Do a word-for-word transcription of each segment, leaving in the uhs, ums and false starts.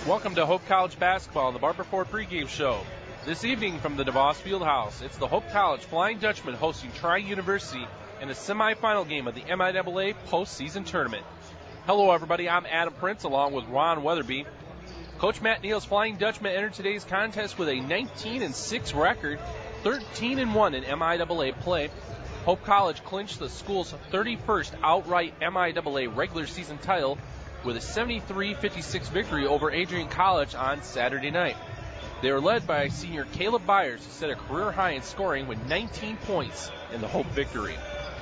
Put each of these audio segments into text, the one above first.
Welcome to Hope College Basketball on the Barber Ford pregame show. This evening from the DeVos Fieldhouse, it's the Hope College Flying Dutchman hosting Trine University in a semifinal game of the M I A A postseason tournament. Hello, everybody. I'm Adam Prince along with Ron Weatherby. Coach Matt Neal's Flying Dutchman entered today's contest with a nineteen and six record, thirteen and one in M I A A play. Hope College clinched the school's thirty-first outright M I A A regular season title with a seventy-three fifty-six victory over Adrian College on Saturday night. They were led by senior Caleb Byers, who set a career high in scoring with nineteen points in the Hope victory.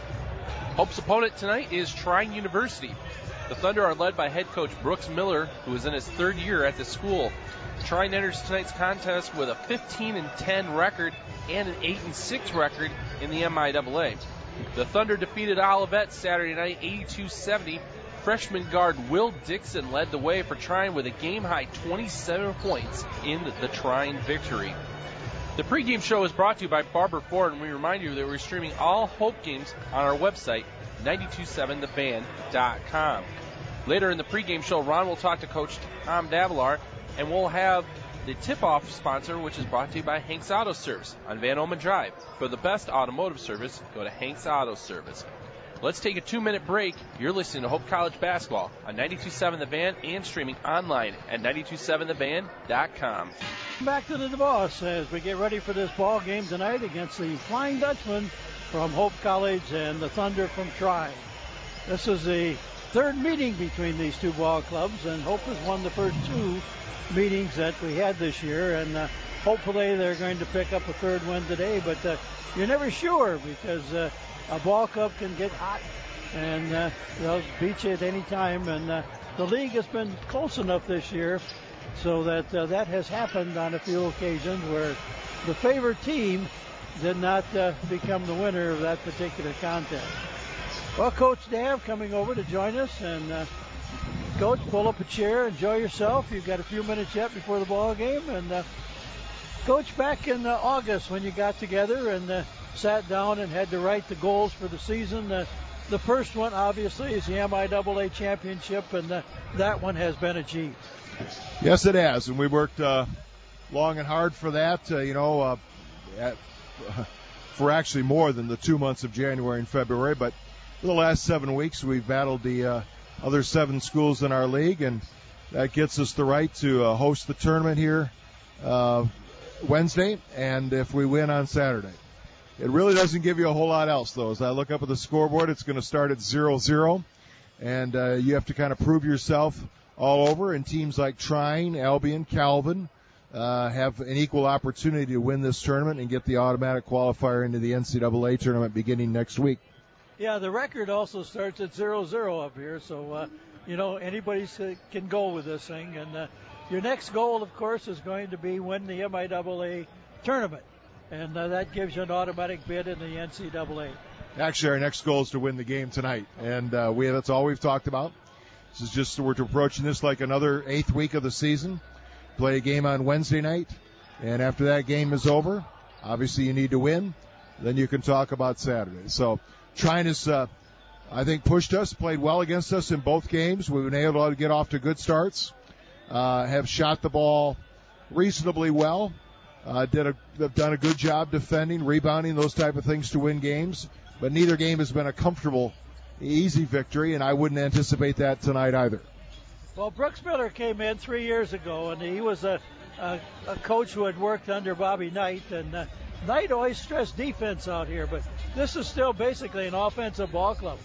Hope's opponent tonight is Trine University. The Thunder are led by head coach Brooks Miller, who is in his third year at the school. Trine enters tonight's contest with a fifteen and ten record and an eight and six record in the M I A A. The Thunder defeated Olivet Saturday night eighty-two seventy. Freshman guard Will Dixon led the way for Trine with a game-high twenty-seven points in the Trine victory. The pregame show is brought to you by Barber Ford, and we remind you that we're streaming all Hope games on our website, nine two seven the fan dot com. Later in the pregame show, Ron will talk to Coach Tom Davalar, and we'll have the tip-off sponsor, which is brought to you by Hank's Auto Service on Van Oman Drive. For the best automotive service, go to Hank's Auto Service. Let's take a two-minute break. You're listening to Hope College Basketball on nine two seven The Van and streaming online at nine two seven the van dot com. Back to the DeVos as we get ready for this ball game tonight against the Flying Dutchman from Hope College and the Thunder from Trine. This is the third meeting between these two ball clubs, and Hope has won the first two meetings that we had this year, and uh, hopefully they're going to pick up a third win today, but uh, you're never sure because uh, a ball club can get hot and uh, they'll beat you at any time, and uh, the league has been close enough this year so that uh, that has happened on a few occasions where the favored team did not uh, become the winner of that particular contest. Well, Coach Dav coming over to join us, and uh, Coach, pull up a chair, enjoy yourself. You've got a few minutes yet before the ball game, and uh, Coach, back in uh, August when you got together and uh, sat down and had to write the goals for the season, uh, the first one obviously is the M I A A championship, and uh, that one has been achieved. Yes, it has, and we worked uh, long and hard for that, uh, you know, uh, at, uh, for actually more than the two months of January and February, but for the last seven weeks we've battled the uh, other seven schools in our league, and that gets us the right to uh, host the tournament here uh, Wednesday, and if we win on Saturday. It really doesn't give you a whole lot else, though. As I look up at the scoreboard, it's going to start at zero zero, and uh, you have to kind of prove yourself all over, and teams like Trine, Albion, Calvin uh, have an equal opportunity to win this tournament and get the automatic qualifier into the N C A A tournament beginning next week. Yeah, the record also starts at zero zero up here, so, uh, you know, anybody can go with this thing. And uh, your next goal, of course, is going to be win the M I A A tournament. And uh, that gives you an automatic bid in the N C A A. Actually, our next goal is to win the game tonight, and uh, we that's all we've talked about. This is just, we're approaching this like another eighth week of the season. Play a game on Wednesday night, and after that game is over, obviously you need to win. Then you can talk about Saturday. So Trine has, uh, I think, pushed us, played well against us in both games. We've been able to get off to good starts, uh, have shot the ball reasonably well. Uh, did a, have done a good job defending, rebounding, those type of things to win games. But neither game has been a comfortable, easy victory, and I wouldn't anticipate that tonight either. Well, Brooks Miller came in three years ago, and he was a, a, a coach who had worked under Bobby Knight. And uh, Knight always stressed defense out here, but this is still basically an offensive ball club.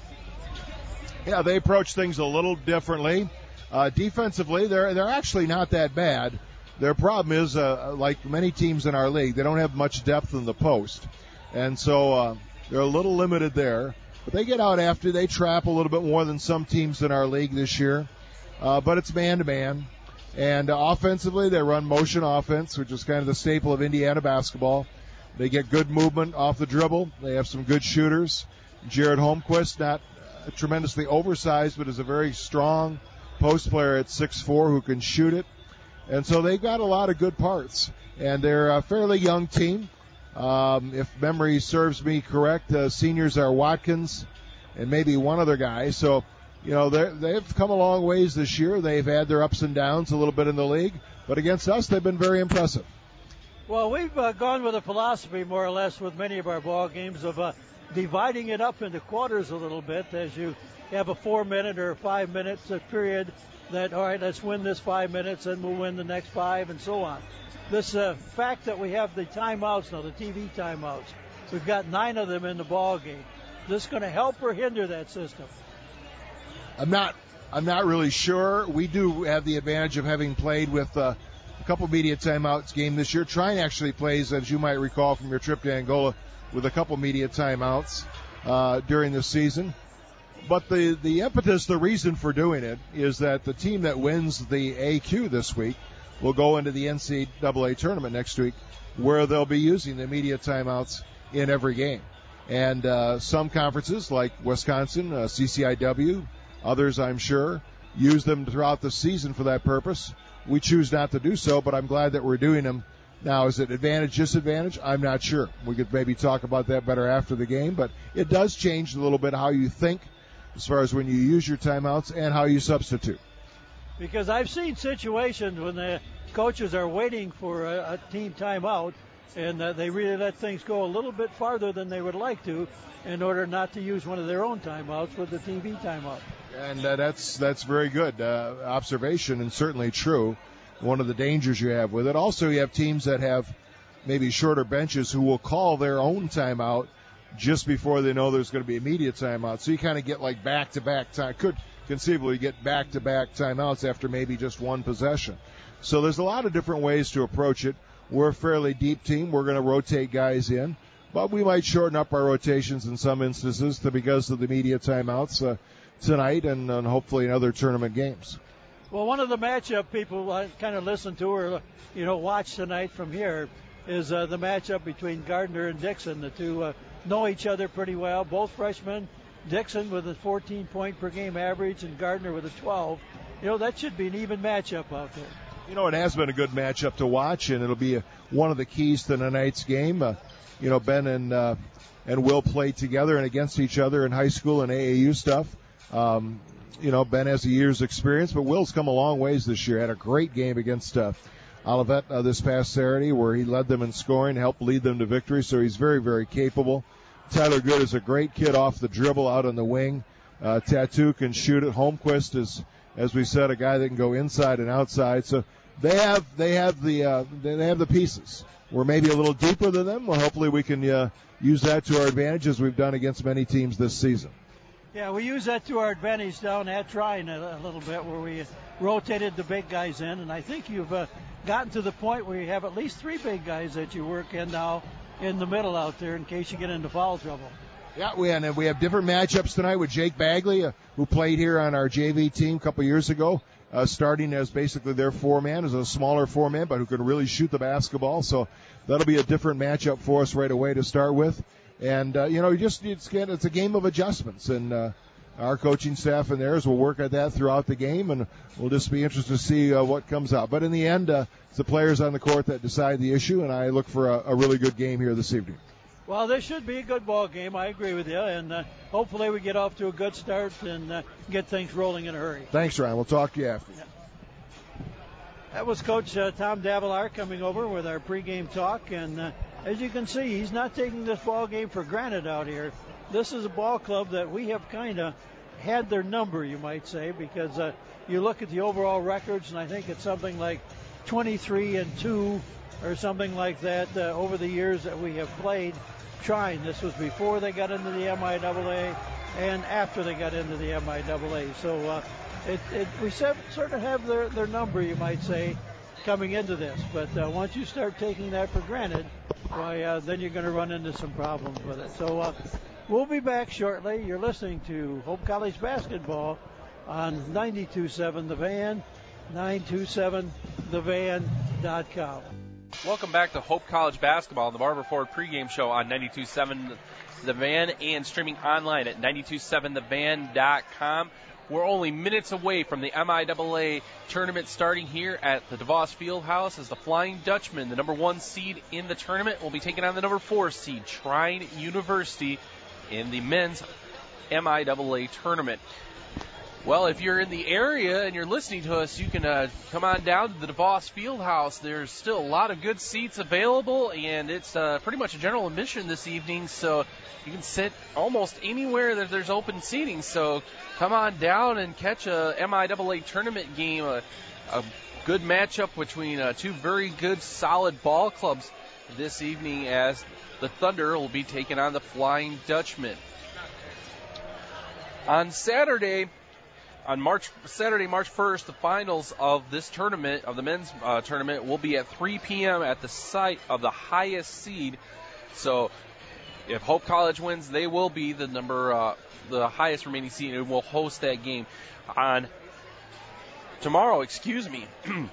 Yeah, they approach things a little differently. Uh, defensively, they're they're actually not that bad. Their problem is, uh, like many teams in our league, they don't have much depth in the post. And so uh, they're a little limited there. But they get out after. They trap a little bit more than some teams in our league this year. Uh, but it's man-to-man. And uh, offensively, they run motion offense, which is kind of the staple of Indiana basketball. They get good movement off the dribble. They have some good shooters. Jared Holmquist, not uh, tremendously oversized, but is a very strong post player at six foot four who can shoot it. And so they've got a lot of good parts. And they're a fairly young team. Um, if memory serves me correct, uh, seniors are Watkins and maybe one other guy. So you know, they've come a long ways this year. They've had their ups and downs a little bit in the league, but against us, they've been very impressive. Well, we've uh, gone with a philosophy, more or less, with many of our ball games of uh, dividing it up into quarters a little bit as you have a four-minute or a five-minute period that, all right, let's win this five minutes and we'll win the next five and so on. This uh, fact that we have the timeouts now, the T V timeouts, we've got nine of them in the ball game. This going to help or hinder that system? I'm not I'm not really sure. We do have the advantage of having played with uh, a couple media timeouts game this year. Trine actually plays, as you might recall from your trip to Angola, with a couple media timeouts uh, during the season. But the, the impetus, the reason for doing it is that the team that wins the A Q this week will go into the N C double A tournament next week, where they'll be using the media timeouts in every game. And uh, some conferences, like Wisconsin, uh, C C I W, others I'm sure, use them throughout the season for that purpose. We choose not to do so, but I'm glad that we're doing them. Now, is it advantage, disadvantage? I'm not sure. We could maybe talk about that better after the game, but it does change a little bit how you think as far as when you use your timeouts and how you substitute. Because I've seen situations when the coaches are waiting for a, a team timeout and uh, they really let things go a little bit farther than they would like to in order not to use one of their own timeouts with the T V timeout. And uh, that's that's very good uh, observation and certainly true. One of the dangers you have with it. Also, you have teams that have maybe shorter benches who will call their own timeout just before they know there's going to be immediate timeout. So you kind of get like back-to-back time. Could conceivably get back-to-back timeouts after maybe just one possession. So there's a lot of different ways to approach it. We're a fairly deep team. We're going to rotate guys in. But we might shorten up our rotations in some instances to, because of the media timeouts uh, tonight and, and hopefully in other tournament games. Well, one of the matchup people uh, kind of listen to or, you know, watch tonight from here is uh, the matchup between Gardner and Dixon. The two uh, know each other pretty well. Both freshmen. Dixon with a fourteen point per game average and Gardner with a twelve. You know, that should be an even matchup out there. You know, it has been a good matchup to watch, and it'll be a, one of the keys to tonight's game. Uh, you know, Ben and uh, and Will played together and against each other in high school and A A U stuff. Um, you know, Ben has a year's experience, but Will's come a long ways this year. Had a great game against uh, Olivet uh, this past Saturday where he led them in scoring, helped lead them to victory, so he's very, very capable. Tyler Good is a great kid off the dribble out on the wing. Uh, Tattoo can shoot it. Holmquist is, as we said, a guy that can go inside and outside. So they have they have the uh, they have the pieces. We're maybe a little deeper than them. Well, hopefully we can uh, use that to our advantage as we've done against many teams this season. Yeah, we use that to our advantage down at Trine a, a little bit where we rotated the big guys in, and I think you've uh, gotten to the point where you have at least three big guys that you work in now in the middle out there in case you get into foul trouble. Yeah, we and we have different matchups tonight with Jake Bagley, uh, who played here on our J V team a couple years ago, uh, starting as basically their four-man, as a smaller four-man, but who can really shoot the basketball. So that'll be a different matchup for us right away to start with. And, uh, you know, you just it's, it's a game of adjustments, and uh, our coaching staff and theirs will work at that throughout the game, and we'll just be interested to see uh, what comes out. But in the end, uh, it's the players on the court that decide the issue, and I look for a, a really good game here this evening. Well, this should be a good ball game. I agree with you, and uh, hopefully we get off to a good start and uh, get things rolling in a hurry. Thanks, Ryan. We'll talk to you after. Yeah. That was Coach uh, Tom Davalar coming over with our pregame talk, and uh, as you can see, he's not taking this ball game for granted out here. This is a ball club that we have kind of had their number, you might say, because uh, you look at the overall records, and I think it's something like twenty-three and two or something like that uh, over the years that we have played Trine. This was before they got into the M I A A and after they got into the M I A A. So uh, it, it, we sort of have their, their number, you might say, coming into this. But uh, once you start taking that for granted, why, uh, then you're going to run into some problems with it. So uh, we'll be back shortly. You're listening to Hope College Basketball on ninety-two point seven The Van, nine two seven the van dot com. Welcome back to Hope College Basketball on the Barber Ford pregame show on ninety-two point seven The Van and streaming online at ninety-two point seven the van dot com. We're only minutes away from the M I A A tournament starting here at the DeVos Fieldhouse as the Flying Dutchman, the number one seed in the tournament, will be taking on the number four seed, Trine University, in the men's M I A A tournament. Well, if you're in the area and you're listening to us, you can uh, come on down to the DeVos Fieldhouse. There's still a lot of good seats available, and it's uh, pretty much a general admission this evening, so you can sit almost anywhere that there's open seating. So come on down and catch a M I A A tournament game, a, a good matchup between uh, two very good, solid ball clubs this evening, as the Thunder will be taking on the Flying Dutchmen. On Saturday, On March Saturday, March first, the finals of this tournament, of the men's uh, tournament, will be at three p.m. at the site of the highest seed. So, if Hope College wins, they will be the number, uh, the highest remaining seed, and will host that game on tomorrow. Excuse me.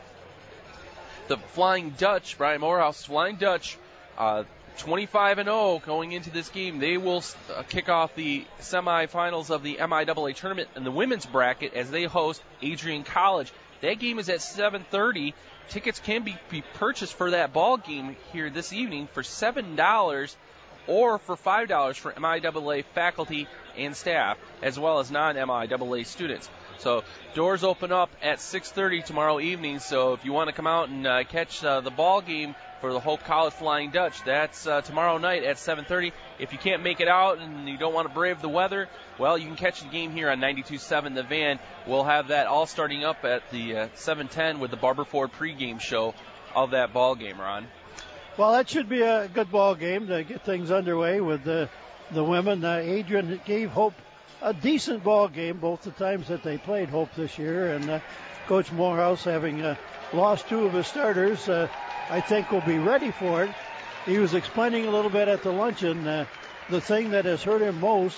The Flying Dutch, Brian Morehouse, Flying Dutch, uh, twenty-five and oh going into this game. They will uh, kick off the semifinals of the M I A A tournament in the women's bracket as they host Adrian College. That game is at seven thirty. Tickets can be, be purchased for that ball game here this evening for seven dollars or for five dollars for M I A A faculty and staff, as well as non-M I A A students. So doors open up at six thirty tomorrow evening. So if you want to come out and uh, catch uh, the ball game for the Hope College Flying Dutch, that's uh, tomorrow night at seven thirty. If you can't make it out and you don't want to brave the weather, well, you can catch the game here on ninety-two point seven The Van. We'll have that all starting up at the uh, seven ten with the Barber Ford pregame show of that ball game, Ron. Well, that should be a good ball game to get things underway with the the women. Uh, Adrian gave Hope a decent ball game both the times that they played Hope this year, and uh, Coach Morehouse, having uh, lost two of his starters, uh, I think will be ready for it. He was explaining a little bit at the luncheon. Uh, the thing that has hurt him most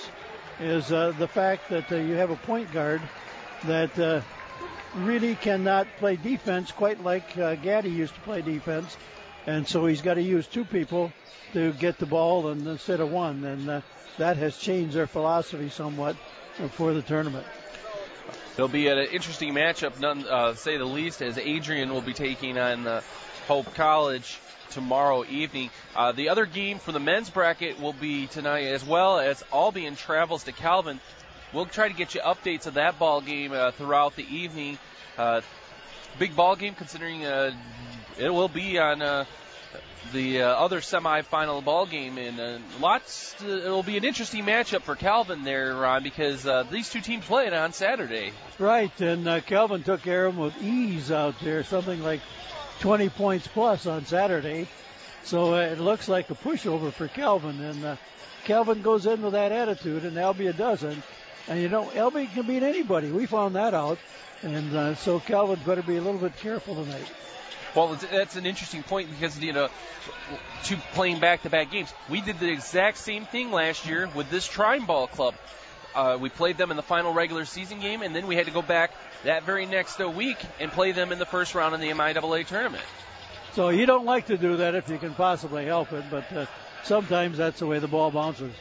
is uh, the fact that uh, you have a point guard that uh, really cannot play defense quite like uh, Gaddy used to play defense. And so he's got to use two people to get the ball and instead of one. And uh, that has changed their philosophy somewhat for the tournament. It'll be an interesting matchup, none, uh, say the least, as Adrian will be taking on uh, Hope College tomorrow evening. Uh, the other game for the men's bracket will be tonight, as well as Albion travels to Calvin. We'll try to get you updates of that ball game uh, throughout the evening. Uh, big ball game, considering uh, it will be on uh, the uh, other semifinal ball game, and uh, lots. Uh, it'll be an interesting matchup for Calvin there, Ron, because uh, these two teams play it on Saturday. Right, and uh, Calvin took care of them with ease out there, something like twenty points plus on Saturday. So uh, it looks like a pushover for Calvin, and uh, Calvin goes in with that attitude, and Albion doesn't. And you know, Albion can beat anybody. We found that out, and uh, so Calvin better be a little bit careful tonight. Well, that's an interesting point because, you know, two playing back-to-back games. We did the exact same thing last year with this Trine Ball Club. Uh, we played them in the final regular season game, and then we had to go back that very next uh, week and play them in the first round in the M I A A tournament. So you don't like to do that if you can possibly help it, but uh, sometimes that's the way the ball bounces.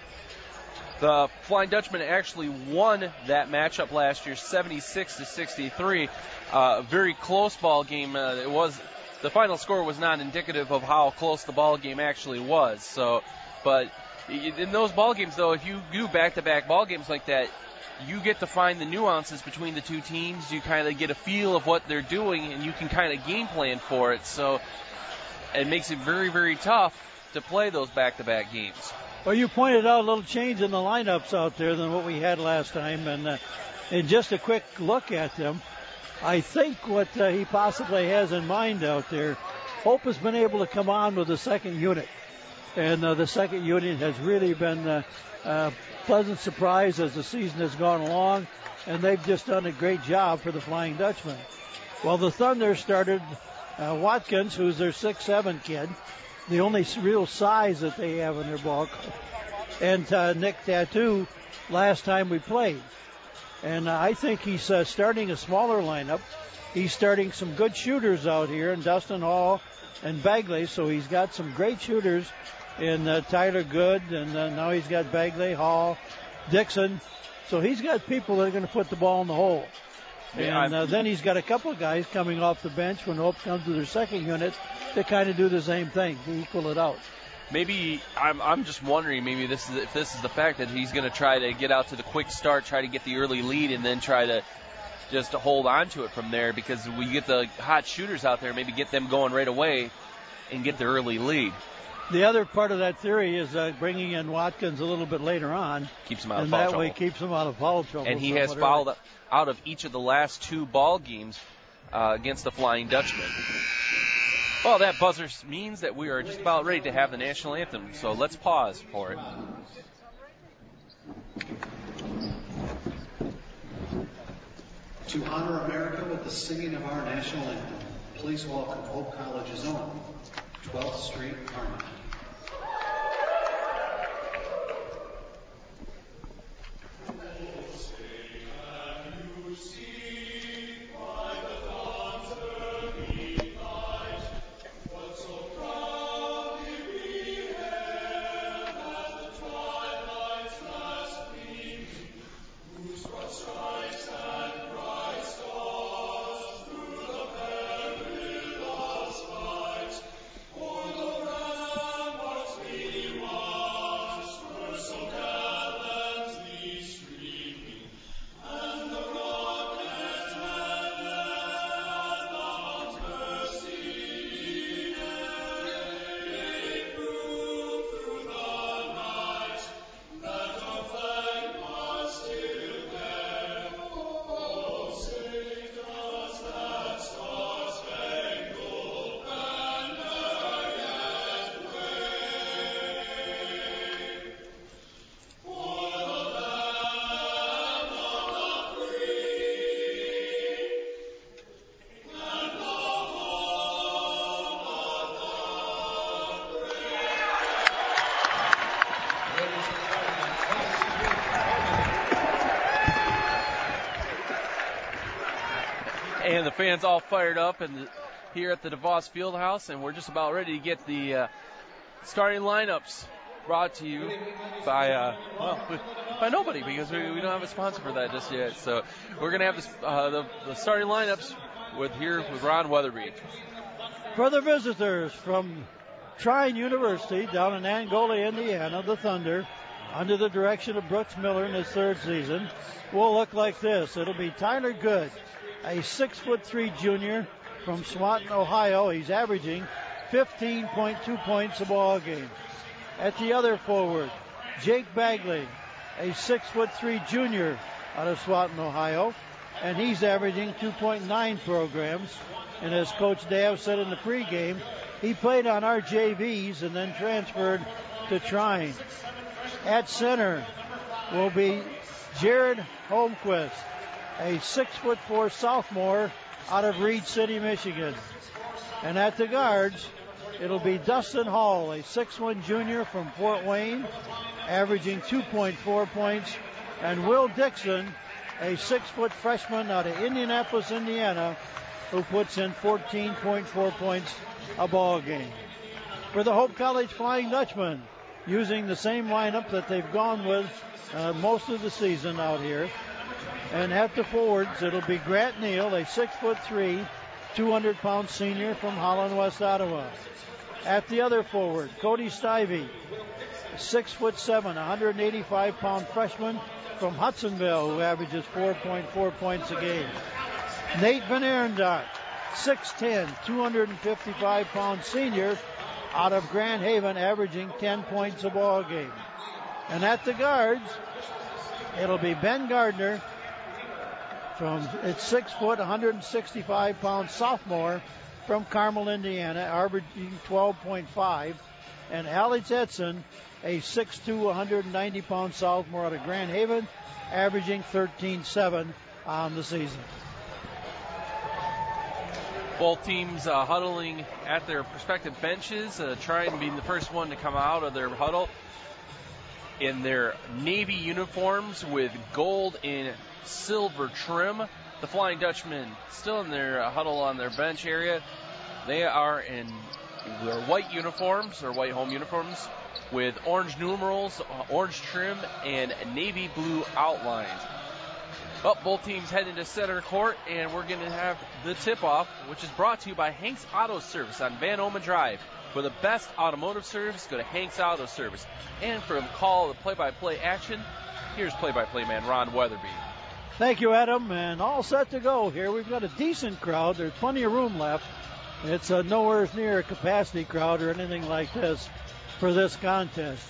The Flying Dutchman actually won that matchup last year, seventy-six to sixty-three. A uh, very close ball game. Uh, it was the final score was not indicative of how close the ball game actually was. So, but in those ball games, though, if you do back-to-back ball games like that, you get to find the nuances between the two teams. You kind of get a feel of what they're doing, and you can kind of game plan for it. So it makes it very, very tough to play those back-to-back games. Well, you pointed out a little change in the lineups out there than what we had last time, and uh, and just a quick look at them, I think what uh, he possibly has in mind out there, Hope has been able to come on with the second unit, and uh, the second unit has really been a uh, uh, pleasant surprise as the season has gone along, and they've just done a great job for the Flying Dutchman. Well, the Thunder started uh, Watkins, who's their six seven kid, the only real size that they have in their ball club, and uh, Nick Tattoo last time we played. And uh, I think he's uh, starting a smaller lineup. He's starting some good shooters out here in Dustin Hall and Bagley, so he's got some great shooters in uh, Tyler Good, and uh, now he's got Bagley, Hall, Dixon. So he's got people that are going to put the ball in the hole. Yeah, and uh, then he's got a couple of guys coming off the bench when Hope comes to their second unit to kind of do the same thing, to equal it out. maybe I'm I'm just wondering maybe this is if this is the fact that he's going to try to get out to the quick start, try to get the early lead, and then try to just to hold on to it from there, because we get the hot shooters out there, maybe get them going right away and get the early lead. The other part of that theory is uh, bringing in Watkins a little bit later on. Keeps him out of and foul that trouble. way keeps him out of foul trouble. And he has fouled early. out of each of the last two ball games uh, against the Flying Dutchman. Well, that buzzer means that we are just about ready to have the national anthem, so let's pause for it. To honor America with the singing of our national anthem, please welcome Hope College's own twelfth Street Harmony. And the fans all fired up and here at the DeVos Fieldhouse, and we're just about ready to get the uh, starting lineups brought to you by uh, well by nobody, because we, we don't have a sponsor for that just yet. So we're gonna have this, uh, the, the starting lineups with here with Ron Weatherby. For the visitors from Trine University down in Angola, Indiana, the Thunder, under the direction of Brooks Miller in his third season, will look like this. It'll be Tyler Good, a six foot three junior from Swanton, Ohio. He's averaging fifteen point two points a ball game. At the other forward, Jake Bagley, a six foot three junior out of Swanton, Ohio, and he's averaging two point nine programs. And as Coach Dav said in the pregame, he played on our J Vs and then transferred to Trine. At center will be Jared Holmquist, a six foot four sophomore out of Reed City, Michigan. And at the guards, it'll be Dustin Hall, a six foot one junior from Fort Wayne, averaging two point four points, and Will Dixon, a six foot freshman out of Indianapolis, Indiana, who puts in fourteen point four points a ball game. For the Hope College Flying Dutchman, using the same lineup that they've gone with uh, most of the season out here. And at the forwards, it'll be Grant Neal, a six foot three, two hundred pound senior from Holland, West Ottawa. At the other forward, Cody Stivey, six foot seven, one hundred eighty-five pound freshman from Hudsonville, who averages four point four points a game. Nate Van Arendonk, six ten, two hundred fifty-five pound senior out of Grand Haven, averaging ten points a ball game. And at the guards, it'll be Ben Gardner, from it's six foot, one hundred sixty-five pound sophomore from Carmel, Indiana, averaging twelve point five, and Alex Edson, a six two, one hundred ninety pound sophomore out of Grand Haven, averaging thirteen seven on the season. Both teams uh, huddling at their respective benches, uh, trying to be the first one to come out of their huddle in their navy uniforms with gold and silver trim. The Flying Dutchmen still in their uh, huddle on their bench area. They are in their white uniforms, or white home uniforms, with orange numerals, uh, orange trim, and navy blue outlines. Well, both teams head into center court, and we're going to have the tip-off, which is brought to you by Hank's Auto Service on Van Omen Drive. For the best automotive service, go to Hank's Auto Service. And for the call, the play-by-play action, here's play-by-play man Ron Weatherby. Thank you, Adam, and all set to go here. We've got a decent crowd. There's plenty of room left. It's uh, nowhere near a capacity crowd or anything like this for this contest.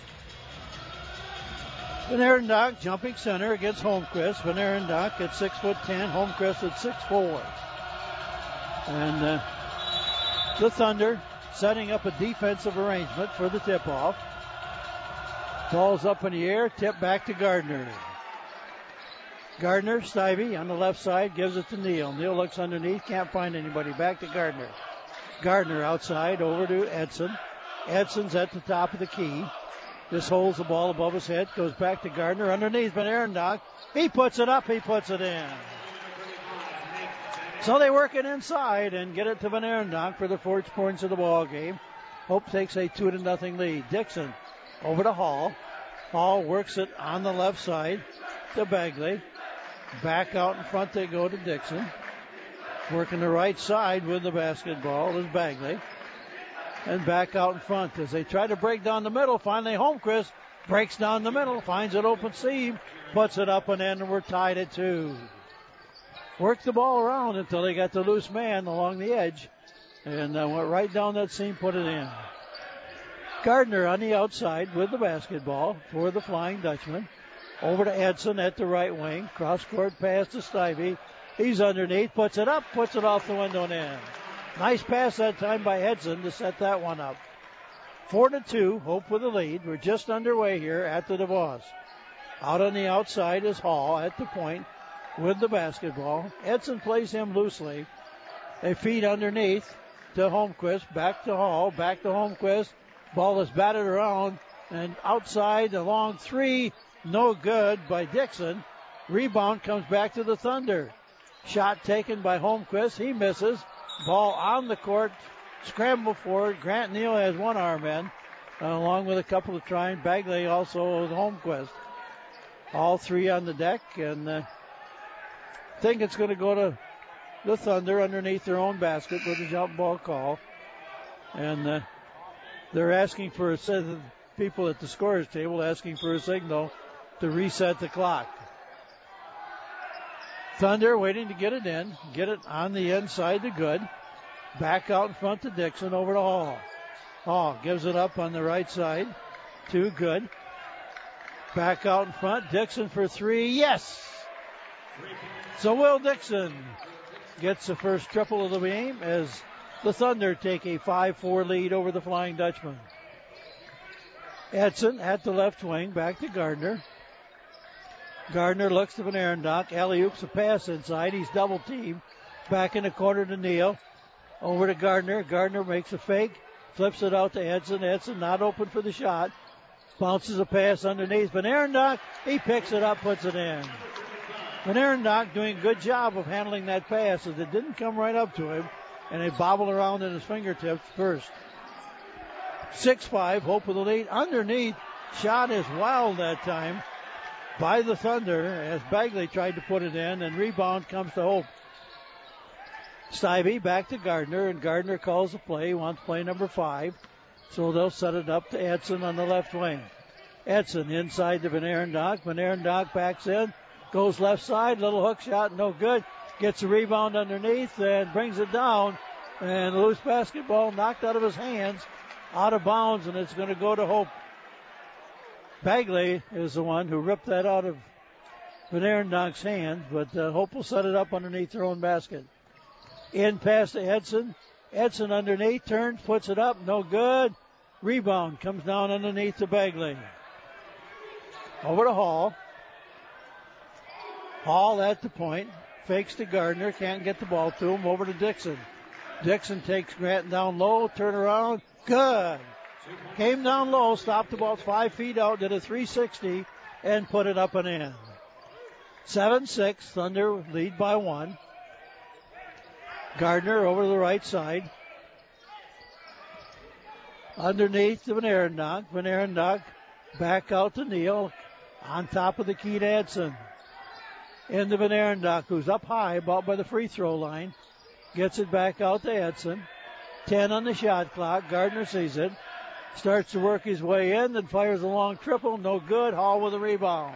Van Arendonk jumping center against Holmquist. Van Arendonk at six foot ten, Holmquist at six four. And uh, the Thunder setting up a defensive arrangement for the tip-off. Ball's up in the air, tip back to Gardner. Gardner, Stivey on the left side, gives it to Neal. Neal looks underneath, can't find anybody. Back to Gardner. Gardner outside, over to Edson. Edson's at the top of the key. Just holds the ball above his head, goes back to Gardner. Underneath, Van Arendonk. He puts it up, he puts it in. So they work it inside and get it to Van Arendonk for the first points of the ball game. Hope takes a two to nothing lead. Dixon over to Hall. Hall works it on the left side to Bagley. Back out in front they go to Dixon. Working the right side with the basketball is Bagley. And back out in front as they try to break down the middle. Finally, Holmquist breaks down the middle, finds an open seam, puts it up and in, and we're tied at two. Worked the ball around until they got the loose man along the edge and uh, went right down that seam, put it in. Gardner on the outside with the basketball for the Flying Dutchman. Over to Edson at the right wing. Cross-court pass to Stivey. He's underneath, puts it up, puts it off the window and in. Nice pass that time by Edson to set that one up. Four to two, Hope with the lead. We're just underway here at the DeVos. Out on the outside is Hall at the point with the basketball. Edson plays him loosely. They feed underneath to Holmquist. Back to Hall. Back to Holmquist. Ball is batted around and outside. A long three. No good by Dixon. Rebound comes back to the Thunder. Shot taken by Holmquist. He misses. Ball on the court. Scramble forward. Grant Neal has one arm in, uh, along with a couple of trying. Bagley also with Holmquist. All three on the deck, and uh, I think it's going to go to the Thunder underneath their own basket with a jump ball call. And uh, they're asking for a set of people at the scorer's table asking for a signal to reset the clock. Thunder waiting to get it in. Get it on the inside to Good. Back out in front to Dixon over to Hall. Hall gives it up on the right side to Good. Back out in front. Dixon for three. Yes! So Will Dixon gets the first triple of the game as the Thunder take a five four lead over the Flying Dutchman. Edson at the left wing. Back to Gardner. Gardner looks to Van Arendonk. Alley-oops a pass inside. He's double teamed. Back in the corner to Neal. Over to Gardner. Gardner makes a fake. Flips it out to Edson. Edson not open for the shot. Bounces a pass underneath. Van Arendonk, he picks it up, puts it in. Van Arendonk doing a good job of handling that pass as it didn't come right up to him. And it bobbled around in his fingertips first. six five, Hope with the lead. Underneath, shot is wild that time by the Thunder as Bagley tried to put it in, and rebound comes to Hope. Stivey back to Gardner, and Gardner calls the play. He wants play number five, so they'll set it up to Edson on the left wing. Edson inside to Van Arendonk. Van Arendonk backs in, goes left side, little hook shot, no good. Gets a rebound underneath and brings it down, and loose basketball knocked out of his hands, out of bounds, and it's going to go to Hope. Bagley is the one who ripped that out of Van Arendonk's hand, but uh, Hope will set it up underneath their own basket. In pass to Edson. Edson underneath, turns, puts it up, no good. Rebound comes down underneath to Bagley. Over to Hall. Hall at the point, fakes to Gardner, can't get the ball to him, over to Dixon. Dixon takes Grant down low, turn around, good. Came down low, stopped about five feet out, did a three sixty, and put it up and in. seven six, Thunder lead by one. Gardner over to the right side. Underneath to Van Arendonk. Van Arendonk back out to Neal. On top of the key to Edson. into Van Arendonk, who's up high, about by the free throw line. Gets it back out to Edson. ten on the shot clock. Gardner sees it. Starts to work his way in, then fires a long triple. No good. Hall with a rebound.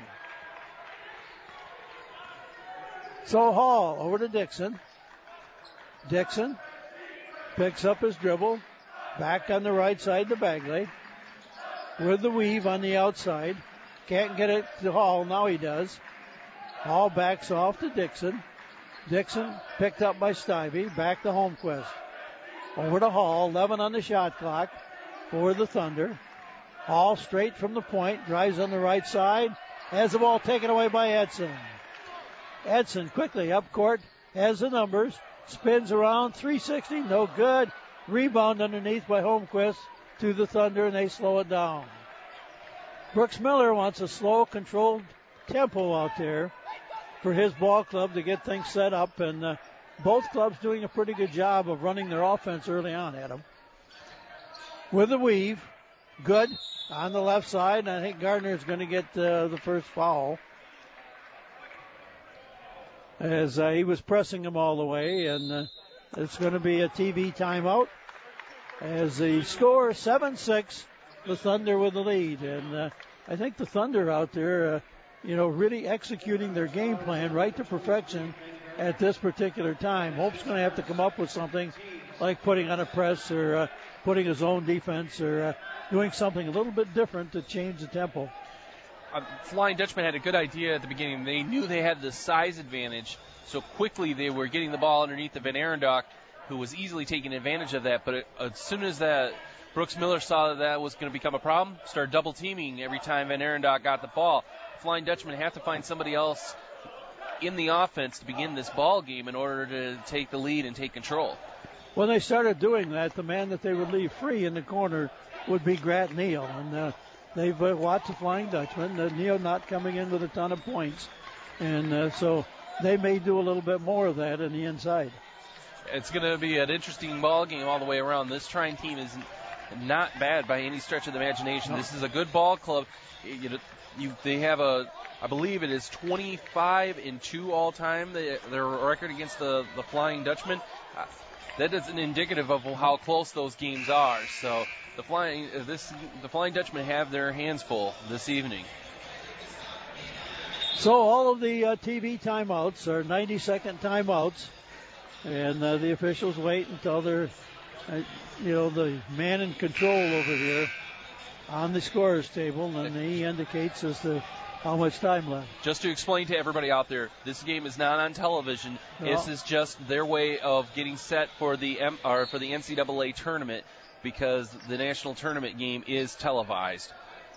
So Hall over to Dixon. Dixon picks up his dribble. Back on the right side to Bagley. With the weave on the outside. Can't get it to Hall. Now he does. Hall backs off to Dixon. Dixon picked up by Stivey. Back to Holmquist. Over to Hall. eleven on the shot clock for the Thunder. Hall straight from the point. Drives on the right side. Has the ball taken away by Edson. Edson quickly up court. Has the numbers. Spins around. three sixty. No good. Rebound underneath by Holmquist to the Thunder, and they slow it down. Brooks Miller wants a slow, controlled tempo out there for his ball club to get things set up, and uh, both clubs doing a pretty good job of running their offense early on, Adam. With the weave, good on the left side, and I think Gardner is going to get uh, the first foul as uh, he was pressing him all the way, and uh, it's going to be a T V timeout as the score seven six, the Thunder with the lead. And uh, I think the Thunder out there, uh, you know, really executing their game plan right to perfection at this particular time. Hope's going to have to come up with something like putting on a press or uh, putting his own defense or uh, doing something a little bit different to change the tempo. Uh, Flying Dutchman had a good idea at the beginning. They knew they had the size advantage, so quickly they were getting the ball underneath of Van Arendonk, who was easily taking advantage of that. But it, as soon as that Brooks Miller saw that that was going to become a problem, started double teaming every time Van Arendonk got the ball. Flying Dutchman have to find somebody else in the offense to begin this ball game in order to take the lead and take control. When they started doing that, the man that they would leave free in the corner would be Grant Neal, and uh, they've uh, watched the Flying Dutchman. Uh, Neal not coming in with a ton of points, and uh, so they may do a little bit more of that in the inside. It's going to be an interesting ball game all the way around. This Trine team is not bad by any stretch of the imagination. No. This is a good ball club. You know, you, they have a, I believe it is twenty-five and two all time. They, their record against the, the Flying Dutchman. Uh, that isn't indicative of how close those games are. So the Flying uh, this the Flying Dutchmen have their hands full this evening. So all of the uh, T V timeouts are ninety-second timeouts, and uh, the officials wait until they're, uh, you know, the man in control over here on the scorer's table, and he indicates as to how much time left. Just to explain to everybody out there, this game is not on television. No. This is just their way of getting set for the M- or for the N C double A tournament, because the national tournament game is televised.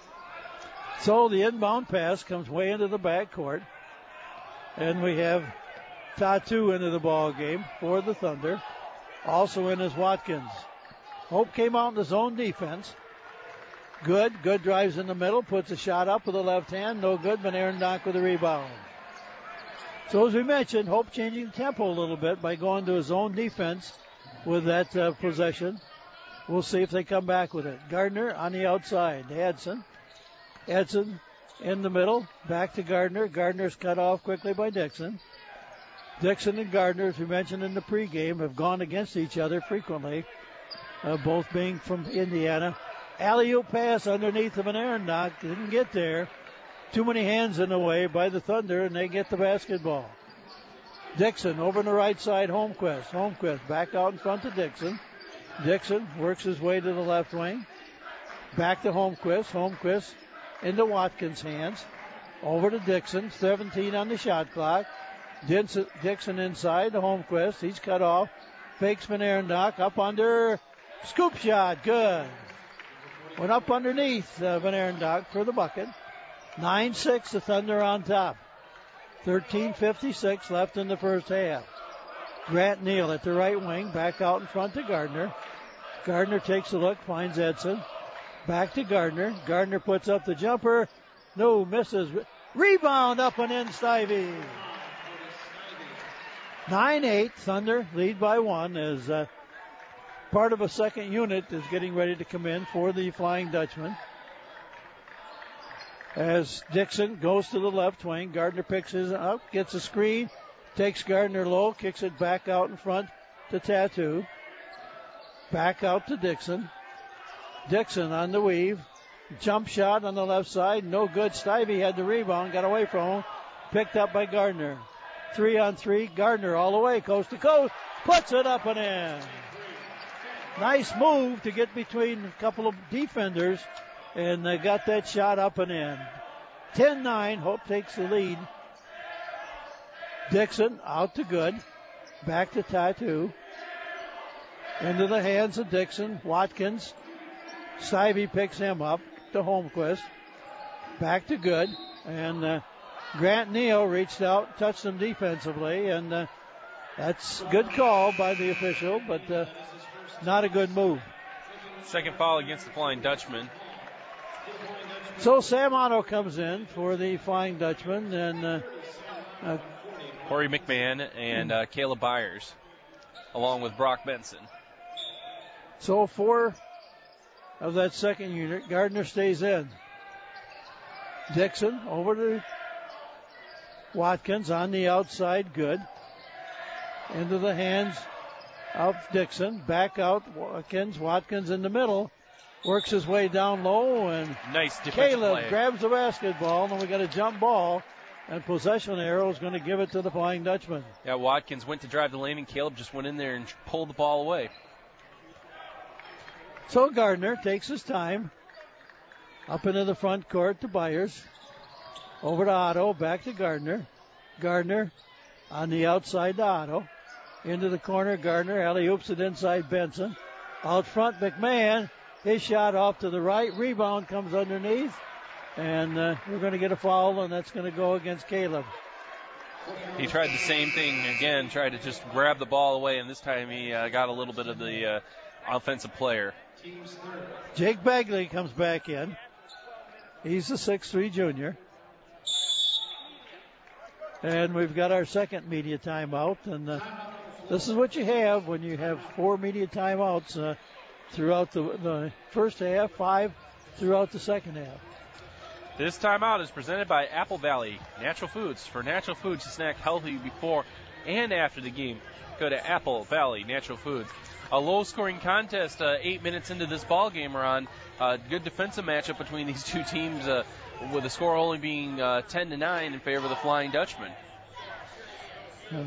So the inbound pass comes way into the backcourt, and we have Tatu into the ball game for the Thunder. Also in is Watkins. Hope came out in the zone defense. Good. Good drives in the middle. Puts a shot up with the left hand. No good. Van Arendonk with a rebound. So as we mentioned, Hope changing tempo a little bit by going to his own defense with that uh, possession. We'll see if they come back with it. Gardner on the outside. Edson. Edson in the middle. Back to Gardner. Gardner's cut off quickly by Dixon. Dixon and Gardner, as we mentioned in the pregame, have gone against each other frequently, uh, both being from Indiana. Alley-oop pass underneath of an Arendonk. Didn't get there. Too many hands in the way by the Thunder, and they get the basketball. Dixon over on the right side, Holmquist. Holmquist back out in front to Dixon. Dixon works his way to the left wing. Back to Holmquist. Holmquist into Watkins' hands. Over to Dixon. seventeen on the shot clock. Dixon inside to Holmquist. He's cut off. Fakes Van Arendonk up under. Scoop shot. Good. Went up underneath uh, Van Arendonk for the bucket. nine six, the Thunder on top. thirteen fifty-six left in the first half. Grant Neal at the right wing, back out in front to Gardner. Gardner takes a look, finds Edson. Back to Gardner. Gardner puts up the jumper. No, misses. Rebound up and in, Stivey. nine eight, Thunder lead by one as uh, part of a second unit is getting ready to come in for the Flying Dutchman. as Dixon goes to the left wing. Gardner picks his up, gets a screen, takes Gardner low, kicks it back out in front to Tattoo. Back out to Dixon. Dixon on the weave. Jump shot on the left side. No good. Stivey had the rebound. Got away from him. Picked up by Gardner. Three on three. Gardner all the way. Coast to coast. Puts it up and in. Nice move to get between a couple of defenders. And they got that shot up and in. ten nine. Hope takes the lead. Dixon out to Good. Back to Tattoo. Into the hands of Dixon. Watkins. Stivey picks him up to Holmquist. Back to Good. And uh, Grant Neal reached out, touched him defensively. And uh, that's a good call by the official, but uh, not a good move. Second foul against the Flying Dutchman. So Sam Otto comes in for the Flying Dutchman. And uh, uh, Corey McMahon and uh, Caleb Byers, along with Brock Benson. So four of that second unit. Gardner stays in. Dixon over to Watkins on the outside. Good. Into the hands of Dixon. Back out Watkins. Watkins in the middle. Works his way down low. And nice defensive Caleb play. grabs the basketball. And we got a jump ball. And possession arrow is going to give it to the Flying Dutchman. Yeah, Watkins went to drive the lane, and Caleb just went in there and pulled the ball away. So Gardner takes his time. Up into the front court to Byers. Over to Otto. Back to Gardner. Gardner on the outside to Otto. Into the corner. Gardner alley-oops it inside Benson. Out front McMahon. His shot off to the right. Rebound comes underneath. And uh, we're going to get a foul, and that's going to go against Caleb. He tried the same thing again, tried to just grab the ball away, and this time he uh, got a little bit of the uh, offensive player. Jake Bagley comes back in. He's a six three junior. And we've got our second media timeout. And uh, this is what you have when you have four media timeouts uh, throughout the, the first half, five throughout the second half. This timeout is presented by Apple Valley Natural Foods. For natural foods to snack healthy before and after the game, go to Apple Valley Natural Foods. A low-scoring contest, uh, eight minutes into this ball game, Ron. Uh, good defensive matchup between these two teams, uh, with the score only being uh, ten to nine in favor of the Flying Dutchman. Yeah.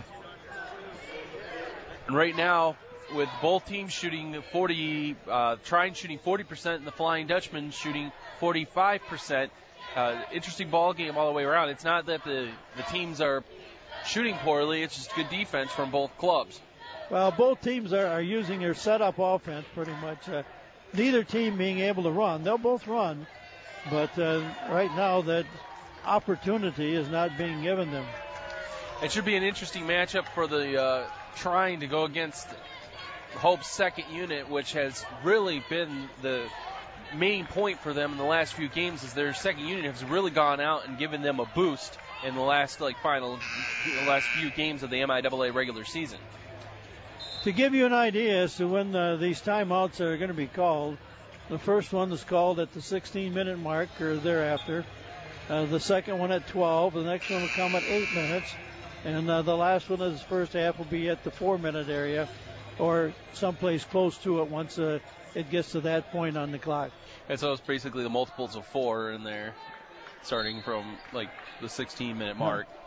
And right now, with both teams shooting forty, uh, trying shooting forty percent, and the Flying Dutchman shooting forty-five percent. Uh, interesting ball game all the way around. It's not that the, the teams are shooting poorly, it's just good defense from both clubs. Well, both teams are, are using their setup offense pretty much. Uh, neither team being able to run. They'll both run, but uh, right now that opportunity is not being given them. It should be an interesting matchup for the uh, trying to go against Hope's second unit, which has really been the main point for them in the last few games. Is their second unit has really gone out and given them a boost in the last like final, the last few games of the M I A A regular season. To give you an idea as to when uh, these timeouts are going to be called, the first one is called at the sixteen-minute mark or thereafter. Uh, the second one at twelve. The next one will come at eight minutes. And uh, the last one of this first half will be at the four-minute area or someplace close to it once uh, it gets to that point on the clock. And so it's basically the multiples of four in there, starting from like the sixteen-minute mark. Yeah.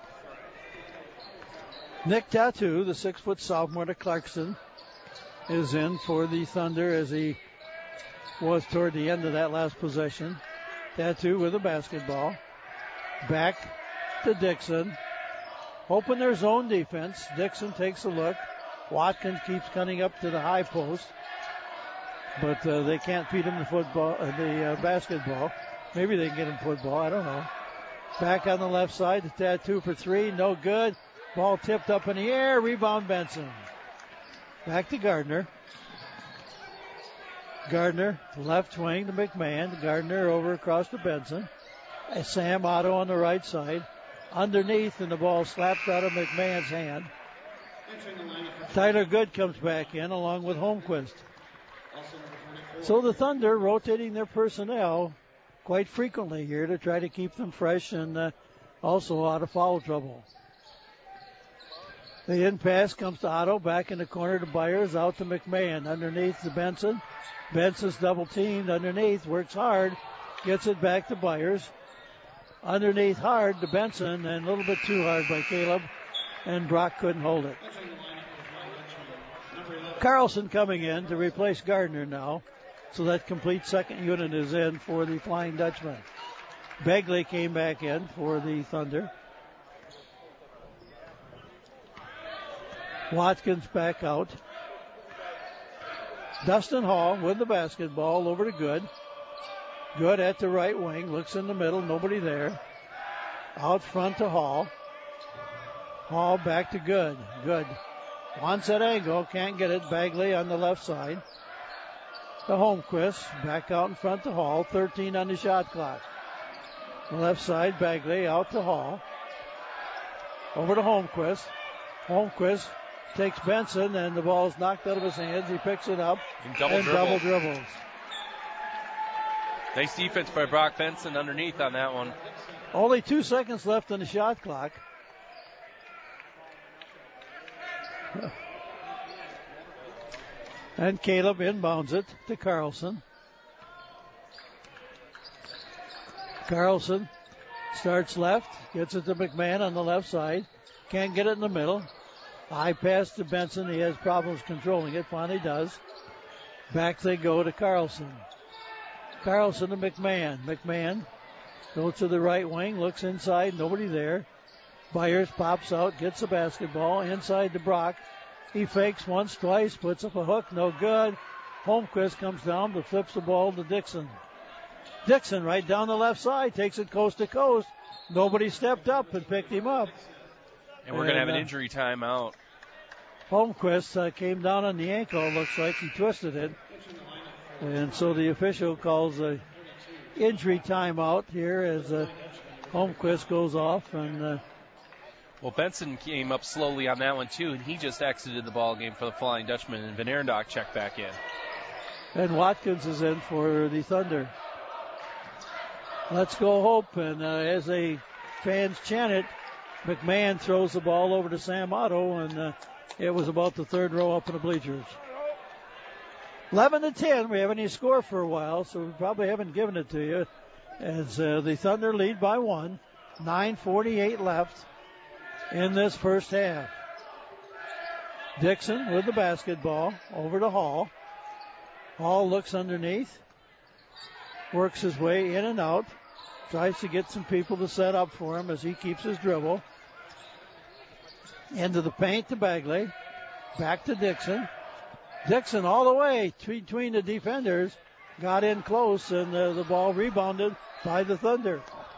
Nick Tattoo, the six-foot sophomore to Clarkson, is in for the Thunder as he was toward the end of that last possession. Tattoo with a basketball. Back to Dixon. Hoping their zone defense. Dixon takes a look. Watkins keeps cutting up to the high post. But uh, they can't feed him the football, uh, the uh, basketball. Maybe they can get him football. I don't know. Back on the left side, the Tattoo for three. No good. Ball tipped up in the air. Rebound Benson. Back to Gardner. Gardner, left wing to McMahon. Gardner over across to Benson. Sam Otto on the right side. Underneath, and the ball slapped out of McMahon's hand. Tyler Good comes back in along with Holmquist. So the Thunder rotating their personnel quite frequently here to try to keep them fresh and uh, also out of foul trouble. The in pass comes to Otto, back in the corner to Byers, out to McMahon, underneath to Benson. Benson's double teamed underneath, works hard, gets it back to Byers. Underneath hard to Benson, and a little bit too hard by Caleb, and Brock couldn't hold it. Carlson coming in to replace Gardner now, so that complete second unit is in for the Flying Dutchman. Begley came back in for the Thunder. Watkins back out. Dustin Hall with the basketball over to Good. Good at the right wing, looks in the middle, nobody there. Out front to Hall. Hall back to Good. Good wants that angle, can't get it. Bagley on the left side. To Holmquist, back out in front to Hall, thirteen on the shot clock. The left side, Bagley out to Hall. Over to Holmquist. Holmquist takes Benson, and the ball is knocked out of his hands. He picks it up and double, and dribble. double dribbles. Nice defense by Brock Benson underneath on that one. Only two seconds left on the shot clock. And Caleb inbounds it to Carlson. Carlson starts left, gets it to McMahon on the left side. Can't get it in the middle. High pass to Benson. He has problems controlling it. Finally does. Back they go to Carlson. Carlson to McMahon. McMahon goes to the right wing, looks inside, nobody there. Byers pops out, gets the basketball inside to Brock. He fakes once, twice, puts up a hook, no good. Holmquist comes down, but flips the ball to Dixon. Dixon right down the left side, takes it coast to coast. Nobody stepped up and picked him up. And we're going to have an injury timeout. Holmquist uh, came down on the ankle, looks like he twisted it. And so the official calls a injury timeout here as uh, Holmquist goes off. And uh, well, Benson came up slowly on that one too, and he just exited the ball game for the Flying Dutchman, and Van Arendonk checked back in. And Watkins is in for the Thunder. Let's go Hope, and uh, as the fans chant it, McMahon throws the ball over to Sam Otto, and uh, it was about the third row up in the bleachers. eleven to ten, we haven't any score for a while, so we probably haven't given it to you. As uh, the Thunder lead by one, nine forty-eight left in this first half. Dixon with the basketball over to Hall. Hall looks underneath, works his way in and out, tries to get some people to set up for him as he keeps his dribble. Into the paint to Bagley, back to Dixon. Dixon all the way between the defenders, got in close, and uh, the ball rebounded by the Thunder.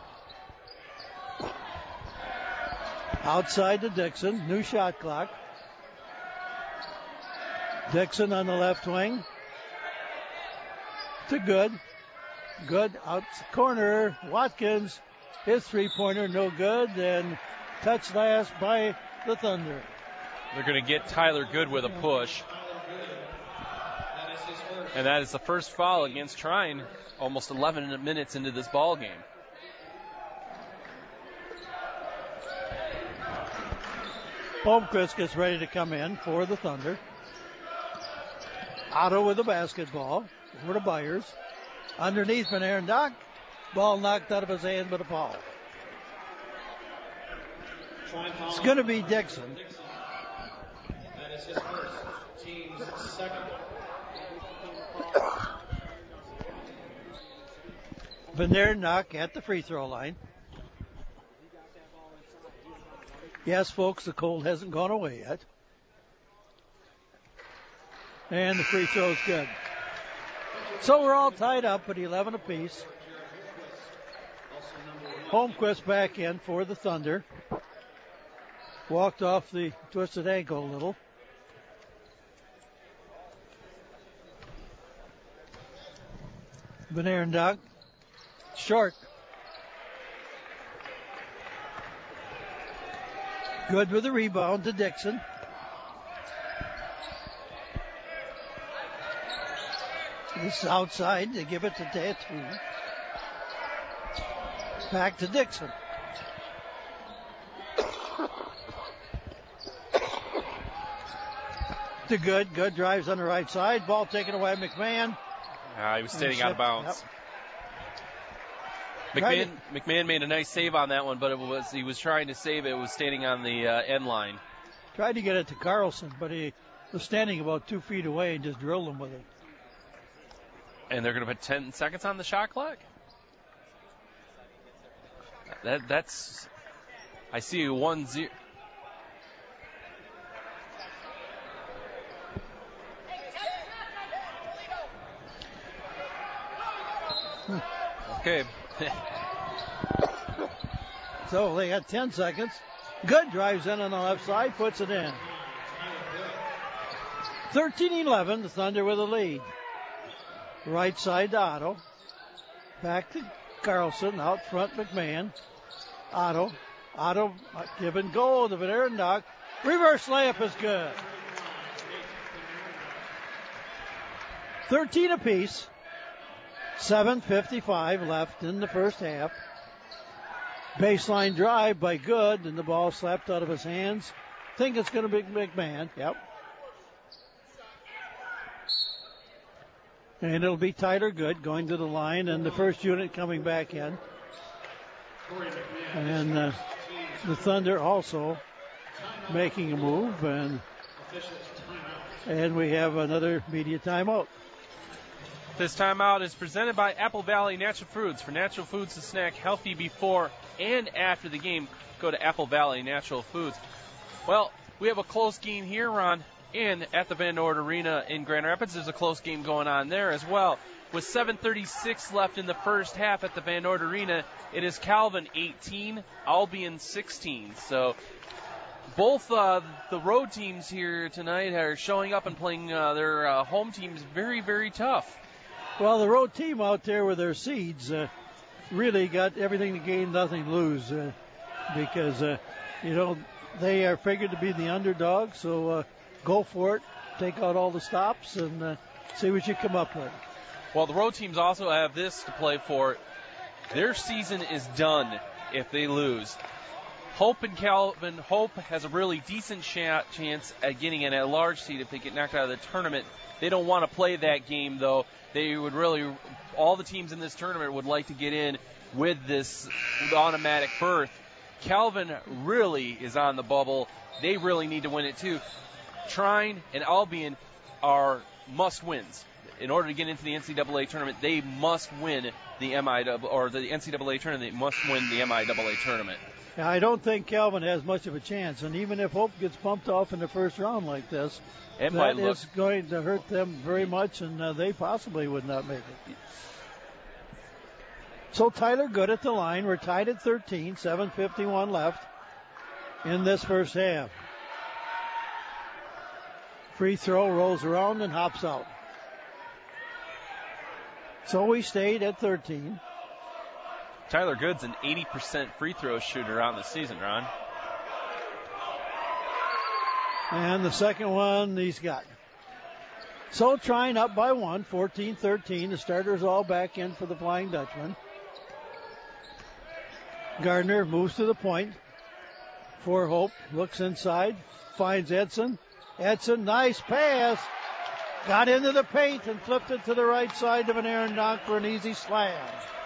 Outside to Dixon, new shot clock. Dixon on the left wing to Good. Good out corner. Watkins, his three-pointer, no good, and touched last by the Thunder. They're going to get Tyler Good with a push. And that is the first foul against Trine, almost eleven minutes into this ball game. Holmquist gets ready to come in for the Thunder. Otto with the basketball. Over to Byers. Underneath Van Arendonk. Ball knocked out of his hand, but a foul. It's going to be Dixon. That is his first, team's second. Van Arendonk at the free throw line. Yes, folks, the cold hasn't gone away yet. And the free throw is good. So we're all tied up at eleven apiece. Holmquist back in for the Thunder. Walked off the twisted ankle a little. Van Arendonk, short. Good with the rebound to Dixon. This is outside. They give it to Tatu. Back to Dixon. To Good. Good drives on the right side. Ball taken away by McMahon. Uh, he was standing out of bounds. Yep. McMahon, McMahon made a nice save on that one, but it was he was trying to save it. It was standing on the uh, end line. Tried to get it to Carlson, but he was standing about two feet away and just drilled him with it. And they're going to put ten seconds on the shot clock? That That's... I see one zero. Okay. So they got ten seconds. Good drives in on the left side, puts it in. thirteen eleven, the Thunder with a lead. Right side to Otto. Back to Carlson, out front McMahon. Otto. Otto giving goal to Van Erendonk. Reverse layup is good. thirteen apiece. seven fifty-five left in the first half. Baseline drive by Good, and the ball slapped out of his hands. Think it's going to be McMahon. Yep. And it'll be Tyler Good going to the line, and the first unit coming back in. And uh, the Thunder also making a move, and and we have another media timeout. This timeout is presented by Apple Valley Natural Foods. For natural foods to snack healthy before and after the game, go to Apple Valley Natural Foods. Well, we have a close game here, Ron, and at the Van Nord Arena in Grand Rapids. There's a close game going on there as well. With seven thirty-six left in the first half at the Van Nord Arena, it is Calvin eighteen, Albion sixteen. So both uh, the road teams here tonight are showing up and playing uh, their uh, home teams very, very tough. Well, the road team out there with their seeds uh, really got everything to gain, nothing to lose, uh, because, uh, you know, they are figured to be the underdog, so uh, go for it, take out all the stops, and uh, see what you come up with. Well, the road teams also have this to play for. Their season is done if they lose. Hope and Calvin, Hope has a really decent sh- chance at getting in a large seed if they get knocked out of the tournament. They don't want to play that game, though. They would really, all the teams in this tournament would like to get in with this automatic berth. Calvin really is on the bubble. They really need to win it, too. Trine and Albion are must-wins. In order to get into the N C double A tournament, they must win the M I double, or the N C double A tournament. They must win the M I double A tournament. Now, I don't think Calvin has much of a chance, and even if Hope gets bumped off in the first round like this, it that look- is going to hurt them very much, and uh, they possibly would not make it. So Tyler Good at the line. We're tied at thirteen, seven fifty-one left in this first half. Free throw rolls around and hops out. So we stayed at thirteen. Tyler Good's an eighty percent free throw shooter on the season, Ron. And the second one he's got. So trying up by one, fourteen thirteen. The starters all back in for the Flying Dutchman. Gardner moves to the point for Hope. Looks inside. Finds Edson. Edson, nice pass. Got into the paint and flipped it to the right side of Van Erendonk for an easy slam.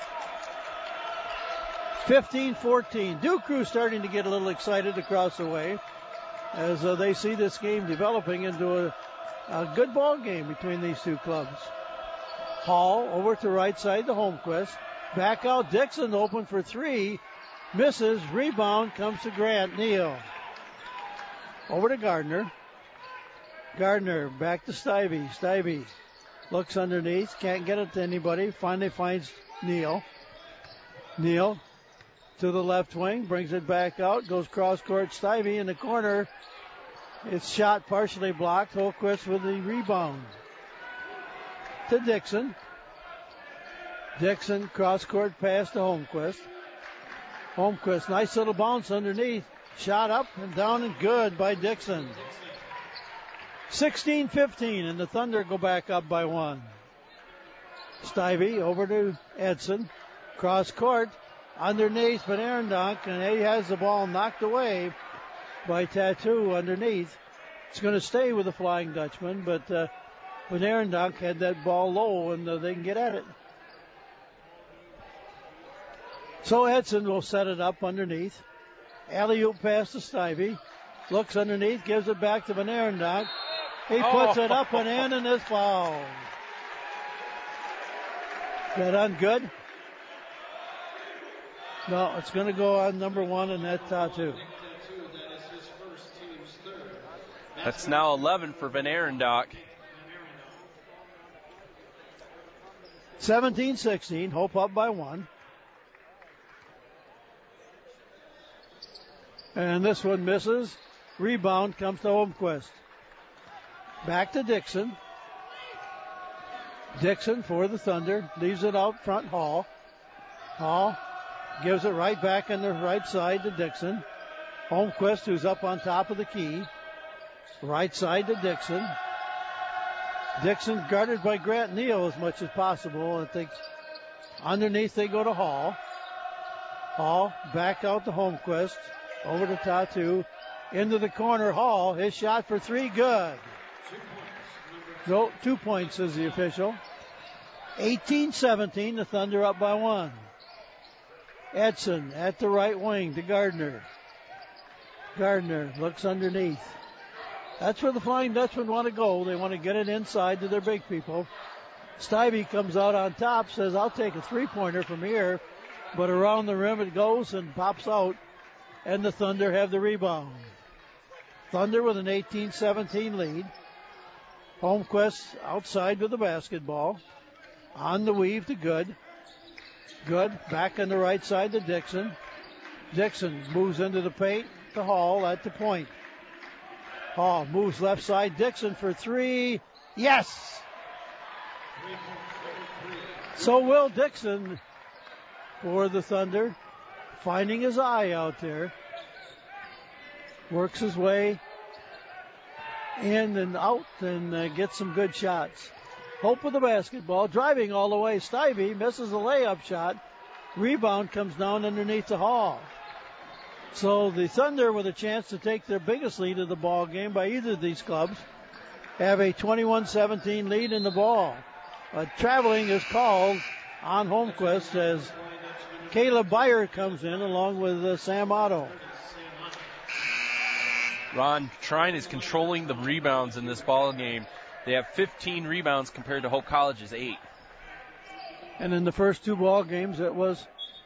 fifteen fourteen. Duke Crew starting to get a little excited across the way as uh, they see this game developing into a, a good ball game between these two clubs. Hall over to right side to Holmquist. Back out Dixon open for three. Misses. Rebound comes to Grant Neal. Over to Gardner. Gardner back to Stivey. Stivey looks underneath. Can't get it to anybody. Finally finds Neal. Neal to the left wing. Brings it back out. Goes cross court. Stivey in the corner. It's shot partially blocked. Holmquist with the rebound. To Dixon. Dixon cross court pass to Holmquist. Holmquist, nice little bounce underneath. Shot up and down and good by Dixon. sixteen fifteen, and the Thunder go back up by one. Stivey over to Edson. Cross court. underneath Van Arendonk, and he has the ball knocked away by Tattoo underneath. It's going to stay with the Flying Dutchman, but uh, Van Arendonk had that ball low, and uh, they can get at it. So Edson will set it up underneath. Alley-oop pass to Stivey. Looks underneath, gives it back to Van Arendonk. He puts oh. it up and in, and is fouled. That on good? No, it's going to go on number one, and that's Tattoo. That's now eleven for Van Arendonk. seventeen sixteen, Hope up by one. And this one misses. Rebound comes to Holmquist. Back to Dixon. Dixon for the Thunder. Leaves it out front, Hall. Hall gives it right back on the right side to Dixon. Holmquist, who's up on top of the key. Right side to Dixon. Dixon guarded by Grant Neal as much as possible. I think underneath they go to Hall. Hall back out to Holmquist. Over to Tattoo. Into the corner, Hall. His shot for three, good. No, two points, says the official. eighteen seventeen, the Thunder up by one. Edson at the right wing to Gardner. Gardner looks underneath. That's where the Flying Dutchmen want to go. They want to get it inside to their big people. Stivey comes out on top, says, I'll take a three-pointer from here. But around the rim it goes and pops out. And the Thunder have the rebound. Thunder with an eighteen seventeen lead. Holmquist outside with the basketball. On the weave to Good. Good back on the right side to Dixon. Dixon moves into the paint to Hall at the point. Hall moves left side. Dixon for three. Yes! So Will Dixon for the Thunder, finding his eye out there. Works his way in and out and uh, gets some good shots. Hope with the basketball. Driving all the way. Stivey misses a layup shot. Rebound comes down underneath the Hall. So the Thunder, with a chance to take their biggest lead of the ball game by either of these clubs, have a twenty-one seventeen lead in the ball. Uh, traveling is called on Holmquist as Caleb Byer comes in along with uh, Sam Otto. Ron, Trine is controlling the rebounds in this ball game. They have fifteen rebounds compared to Hope College's eight. And in the first two ball games, it was.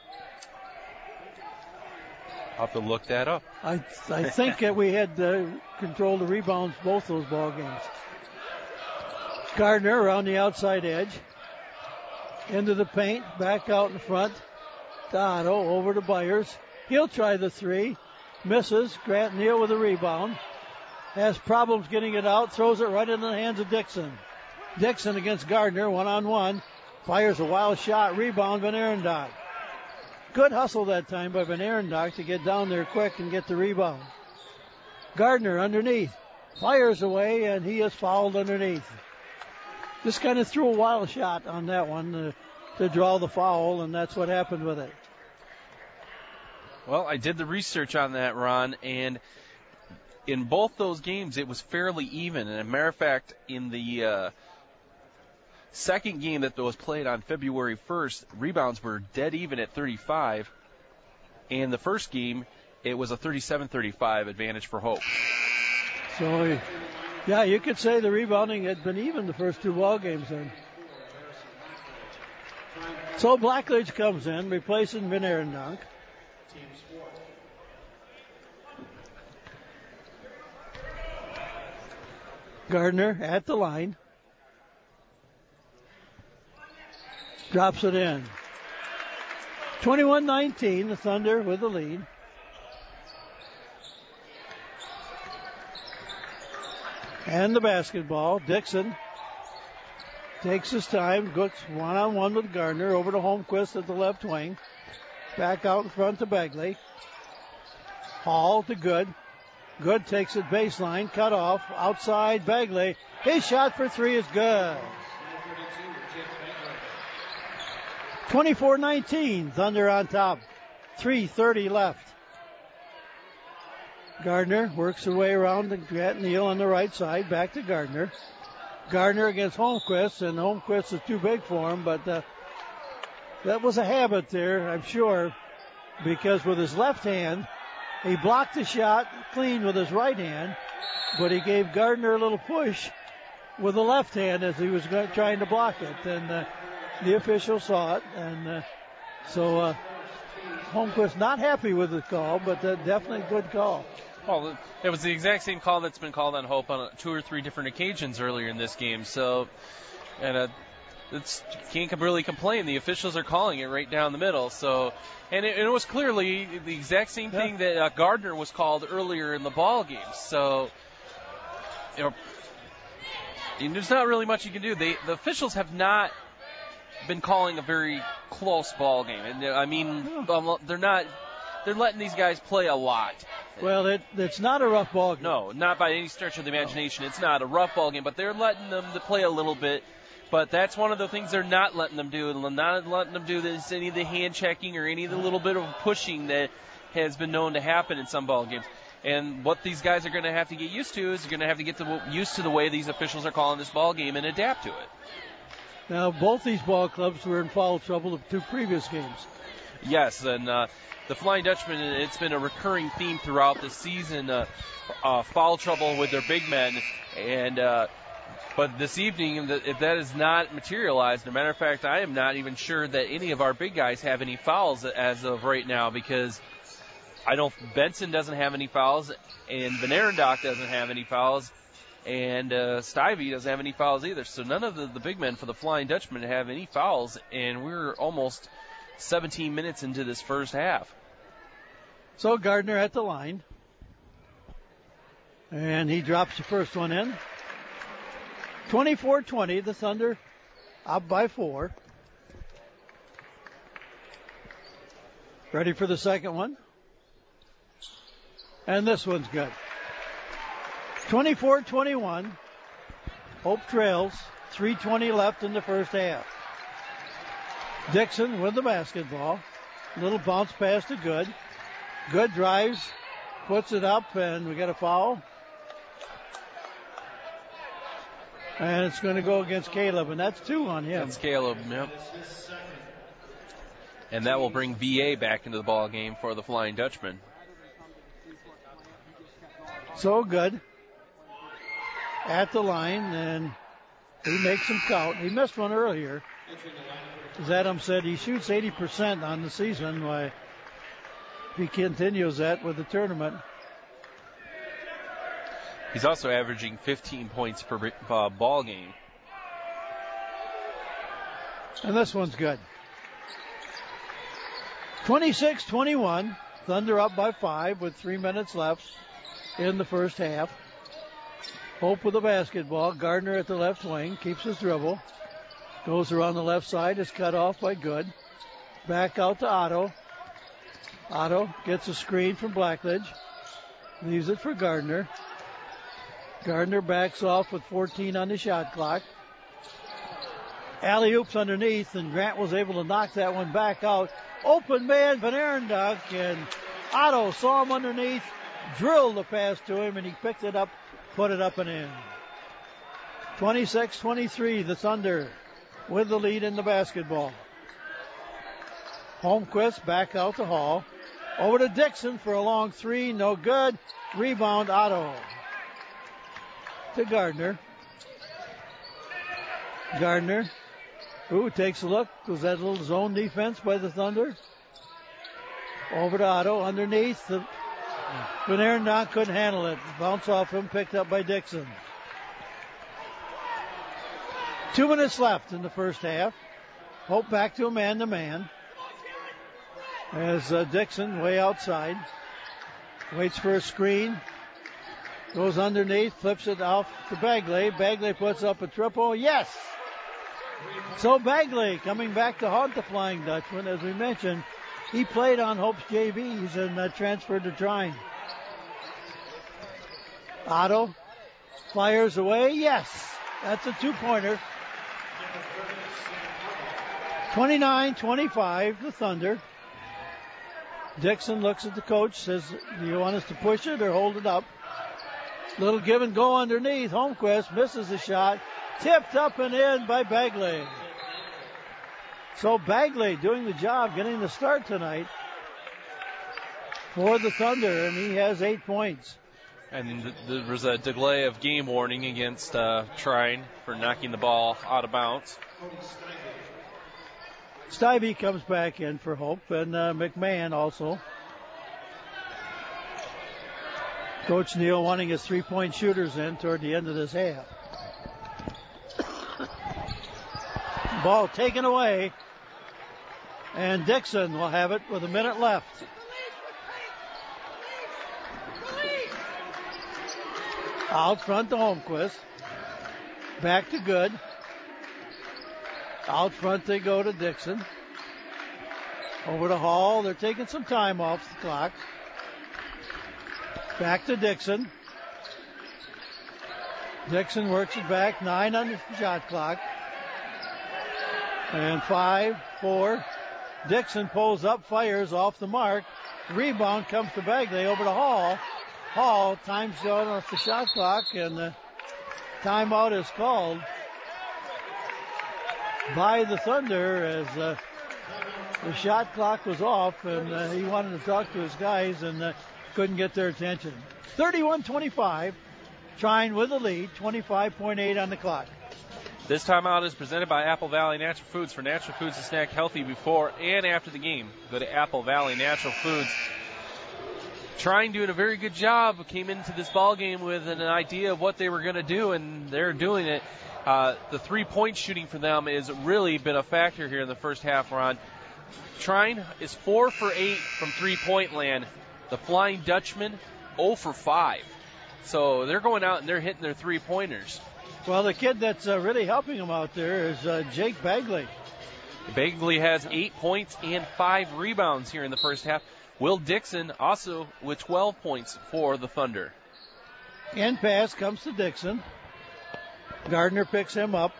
I'll have to look that up. I I think that we had uh, controlled the rebounds both those ball games. Gardner around the outside edge. Into the paint, back out in front. Otto over to Byers. He'll try the three. Misses. Grant Neal with a rebound. Has problems getting it out. Throws it right into the hands of Dixon. Dixon against Gardner, one-on-one. Fires a wild shot. Rebound, Van Arendonk. Good hustle that time by Van Arendonk to get down there quick and get the rebound. Gardner underneath. Fires away, and he is fouled underneath. Just kind of threw a wild shot on that one uh, to draw the foul, and that's what happened with it. Well, I did the research on that, Ron, and in both those games it was fairly even. And as a matter of fact, in the uh, second game that was played on February first, rebounds were dead even at thirty-five. And the first game, it was a thirty-seven thirty-five advantage for Hope. So, yeah, you could say the rebounding had been even the first two ball games then. So Blackledge comes in, replacing Van Arendonk. Gardner at the line. Drops it in. twenty-one nineteen, the Thunder with the lead. And the basketball. Dixon takes his time. Goes one-on-one with Gardner. Over to Holmquist at the left wing. Back out in front to Begley. Hall to Good. Good takes it baseline. Cut off. Outside Begley. His shot for three is good. twenty-four nineteen. Thunder on top. three thirty left. Gardner works her way around the Grant Neal on the right side. Back to Gardner. Gardner against Holmquist, and Holmquist is too big for him, but uh, that was a habit there, I'm sure, because with his left hand, he blocked the shot clean with his right hand, but he gave Gardner a little push with the left hand as he was go- trying to block it, and uh, the official saw it, and uh, so uh, Holmquist not happy with the call, but uh, definitely a good call. Well, it was the exact same call that's been called on Hope on two or three different occasions earlier in this game. So, and uh, it's can't really complain. The officials are calling it right down the middle. So, and it, and it was clearly the exact same yeah. thing that uh, Gardner was called earlier in the ball game. So, you know, and there's not really much you can do. They the officials have not been calling a very close ball game, and I mean, um, they're not. They're letting these guys play a lot. Well, it, it's not a rough ball game. No, not by any stretch of the imagination. It's not a rough ball game, but they're letting them to play a little bit. But that's one of the things they're not letting them do. And not letting them do this, any of the hand checking or any of the little bit of pushing that has been known to happen in some ball games. And what these guys are going to have to get used to is they're going to have to get to, used to the way these officials are calling this ball game and adapt to it. Now, both these ball clubs were in foul trouble the two previous games. Yes, and uh, the Flying Dutchman, it's been a recurring theme throughout the season, uh, uh, foul trouble with their big men. And uh, but this evening, if that is not materialized, as a matter of fact, I am not even sure that any of our big guys have any fouls as of right now, because I know Benson doesn't have any fouls, and Van Arendonk doesn't have any fouls, and uh, Stivey doesn't have any fouls either. So none of the, the big men for the Flying Dutchman have any fouls, and we're almost seventeen minutes into this first half. So Gardner at the line. And he drops the first one in. twenty-four twenty, the Thunder up by four. Ready for the second one. And this one's good. twenty-four twenty-one. Hope trails. three twenty left in the first half. Dixon with the basketball. Little bounce pass to Good. Good drives, puts it up, and we got a foul. And it's going to go against Caleb, and that's two on him. That's Caleb, yep. And that will bring V A back into the ball game for the Flying Dutchman. So Good at the line, and he makes him count. He missed one earlier. As Adam said, he shoots eighty percent on the season. Why, he continues that with the tournament. He's also averaging fifteen points per uh, ball game. And this one's good. twenty-six twenty-one. Thunder up by five with three minutes left in the first half. Hope with the basketball. Gardner at the left wing. Keeps his dribble. Goes around the left side, is cut off by Good. Back out to Otto. Otto gets a screen from Blackledge. Leaves it for Gardner. Gardner backs off with fourteen on the shot clock. Alley-oops underneath, and Grant was able to knock that one back out. Open man, Van Arendonk, and Otto saw him underneath, drilled the pass to him, and he picked it up, put it up and in. twenty-six twenty-three, the Thunder with the lead in the basketball. Holmquist back out to Hall. Over to Dixon for a long three. No good. Rebound Otto. To Gardner. Gardner. Ooh, takes a look. Was that a little zone defense by the Thunder? Over to Otto. Underneath. The Van Arendonk couldn't handle it. Bounce off him. Picked up by Dixon. Two minutes left in the first half. Hope back to a man-to-man. As uh, Dixon way outside. Waits for a screen. Goes underneath. Flips it off to Bagley. Bagley puts up a triple. Yes! So Bagley coming back to haunt the Flying Dutchman. As we mentioned, he played on Hope's J Vs and uh, transferred to Trine. Otto fires away. Yes! That's a two-pointer. twenty-nine twenty-five, the Thunder. Dixon looks at the coach, says, do you want us to push it or hold it up? Little give and go underneath. Holmquist misses the shot. Tipped up and in by Bagley. So Bagley doing the job, getting the start tonight for the Thunder, and he has eight points. And th- there was a delay of game warning against uh, Trine for knocking the ball out of bounds. Stivey comes back in for Hope, and uh, McMahon also. Coach Neal wanting his three-point shooters in toward the end of this half. Ball taken away, and Dixon will have it with a minute left. Out front to Holmquist. Back to Good. Out front they go to Dixon. Over to Hall. They're taking some time off the clock. Back to Dixon. Dixon works it back. Nine on the shot clock. And five, four. Dixon pulls up, fires off the mark. Rebound comes to Bagley over to Hall. Hall times down off the shot clock, and the timeout is called by the Thunder as uh, the shot clock was off, and uh, he wanted to talk to his guys and uh, couldn't get their attention. thirty-one twenty-five, Trine with the lead, twenty-five point eight on the clock. This timeout is presented by Apple Valley Natural Foods. For natural foods to snack healthy before and after the game, go to Apple Valley Natural Foods. Trine doing a very good job. Came into this ball game with an idea of what they were going to do, and they're doing it. Uh, the three-point shooting for them has really been a factor here in the first half, Ron. Trine is four for eight from three-point land. The Flying Dutchman, zero for five. So they're going out and they're hitting their three-pointers. Well, the kid that's uh, really helping them out there is uh, Jake Bagley. Bagley has eight points and five rebounds here in the first half. Will Dixon also with twelve points for the Thunder. In pass comes to Dixon. Gardner picks him up.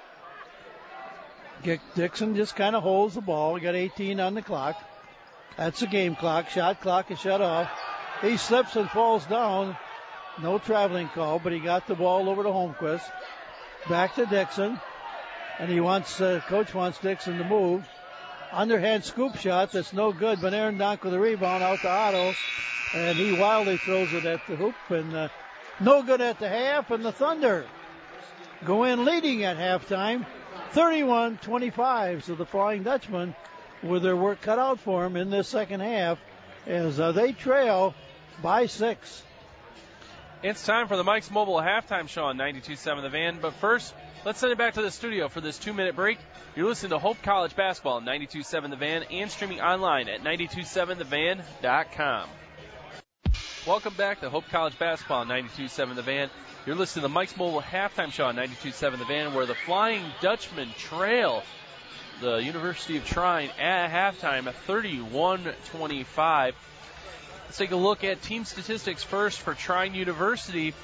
Dixon just kind of holds the ball. We got eighteen on the clock. That's the game clock. Shot clock is shut off. He slips and falls down. No traveling call, but he got the ball over to Holmquist. Back to Dixon. And he wants, uh, coach wants Dixon to move. Underhand scoop shot that's no good, but Aaron Donk with the rebound out to Otto. And he wildly throws it at the hoop, and uh, no good at the half, and the Thunder go in leading at halftime, thirty-one twenty-five. So the Flying Dutchman with their work cut out for them in this second half as uh, they trail by six. It's time for the Mike's Mobile halftime show on ninety-two point seven The Van. But first, let's send it back to the studio for this two-minute break. You're listening to Hope College Basketball on ninety-two point seven The Van and streaming online at ninety-two point seven the van dot com. Welcome back to Hope College Basketball on ninety-two point seven The Van. You're listening to the Mike's Mobile halftime show on ninety-two point seven The Van, where the Flying Dutchman trail the University of Trine at halftime at thirty-one twenty-five. Let's take a look at team statistics first for Trine University.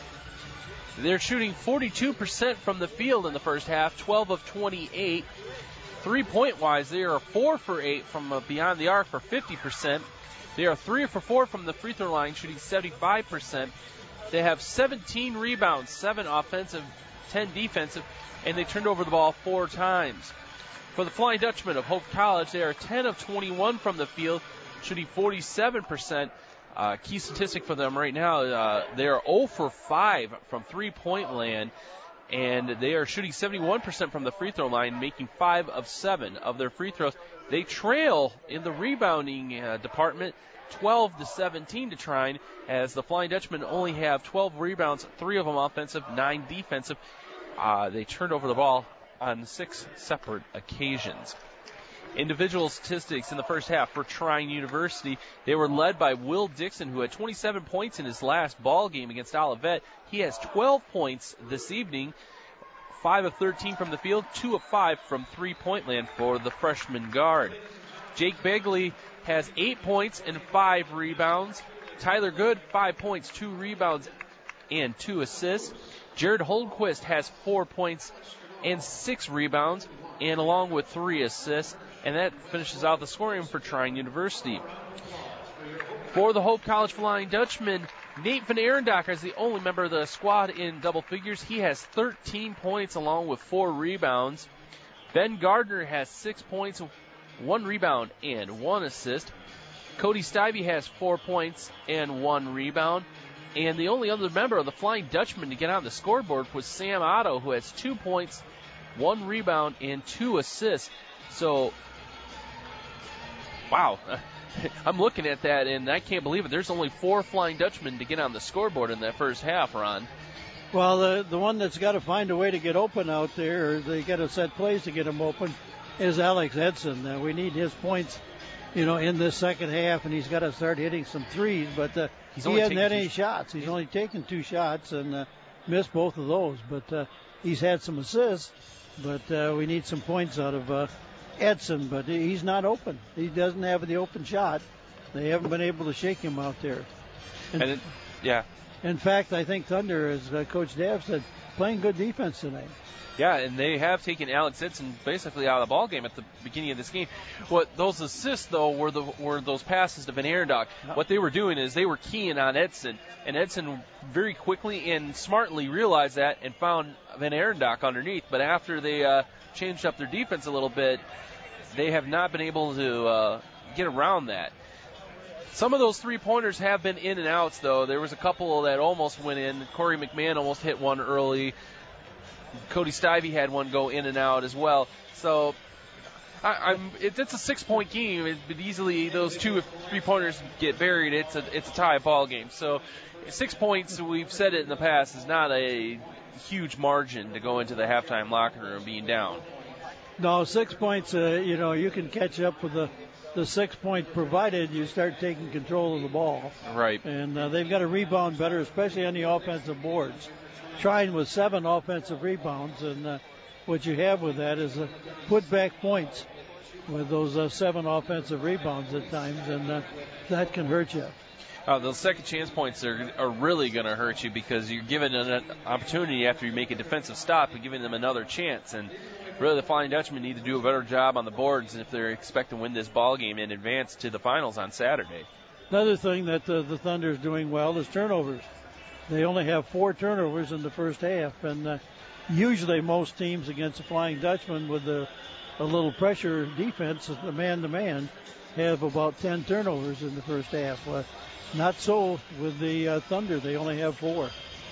They're shooting forty-two percent from the field in the first half, twelve of twenty-eight. Three-point wise, they are four for eight from beyond the arc for fifty percent. They are three for four from the free throw line, shooting seventy-five percent. They have seventeen rebounds, seven offensive, ten defensive, and they turned over the ball four times. For the Flying Dutchman of Hope College, they are ten of twenty-one from the field, shooting forty-seven percent. Uh, key statistic for them right now, uh, they are zero for five from three-point land, and they are shooting seventy-one percent from the free throw line, making five of seven of their free throws. They trail in the rebounding uh, department, twelve to seventeen to Trine, as the Flying Dutchmen only have twelve rebounds, three of them offensive, nine defensive. Uh, they turned over the ball on six separate occasions. Individual statistics in the first half for Trine University. They were led by Will Dixon, who had twenty-seven points in his last ball game against Olivet. He has twelve points this evening, five of thirteen from the field, two of five from three-point land for the freshman guard. Jake Bagley has eight points and five rebounds. Tyler Good, five points, two rebounds, and two assists. Jared Holmquist has four points and six rebounds. and along with three assists, and that finishes out the scoring for Trine University. For the Hope College Flying Dutchman, Nate Van Arendock is the only member of the squad in double figures. He has thirteen points along with four rebounds. Ben Gardner has six points, one rebound, and one assist. Cody Stivey has four points and one rebound. And the only other member of the Flying Dutchman to get on the scoreboard was Sam Otto, who has two points, one rebound, and two assists. So, wow. I'm looking at that, and I can't believe it. There's only four Flying Dutchmen to get on the scoreboard in that first half, Ron. Well, the the one that's got to find a way to get open out there, or they got to set plays to get him open, is Alex Edson. Uh, we need his points, you know, in this second half, and he's got to start hitting some threes. But uh, he hasn't had any shots. He's only taken two shots and uh, missed both of those. But uh, he's had some assists. But uh, we need some points out of uh, Edson. But he's not open. He doesn't have the open shot. They haven't been able to shake him out there. And, and it, yeah. In fact, I think Thunder, as uh, Coach Dav said, playing good defense tonight. Yeah, and they have taken Alex Edson basically out of the ball game at the beginning of this game. What those assists though were the were those passes to Van Arendock. What they were doing is they were keying on Edson, and Edson very quickly and smartly realized that and found Van Arendock underneath. But after they uh, changed up their defense a little bit, they have not been able to uh, get around that. Some of those three-pointers have been in and outs, though. There was a couple that almost went in. Corey McMahon almost hit one early. Cody Stivey had one go in and out as well. So I, I'm, it, it's a six-point game, it, but easily those two three-pointers get buried. It's a it's a tie ball game. So six points, we've said it in the past, is not a huge margin to go into the halftime locker room being down. No, six points, uh, you know, you can catch up with the the six point provided you start taking control of the ball. Right. And uh, they've got to rebound better, especially on the offensive boards. Trying with seven offensive rebounds, and uh, what you have with that is uh, put back points with those uh, seven offensive rebounds at times, and uh, that can hurt you. Uh, those second chance points are, are really going to hurt you because you're given an opportunity after you make a defensive stop and giving them another chance. And really, the Flying Dutchmen need to do a better job on the boards if they're expecting to win this ball game and advance to the finals on Saturday. Another thing that uh, the Thunder is doing well is turnovers. They only have four turnovers in the first half, and uh, usually most teams against the Flying Dutchman with a, a little pressure defense, the man-to-man, have about ten turnovers in the first half. Uh, not so with the uh, Thunder. They only have four.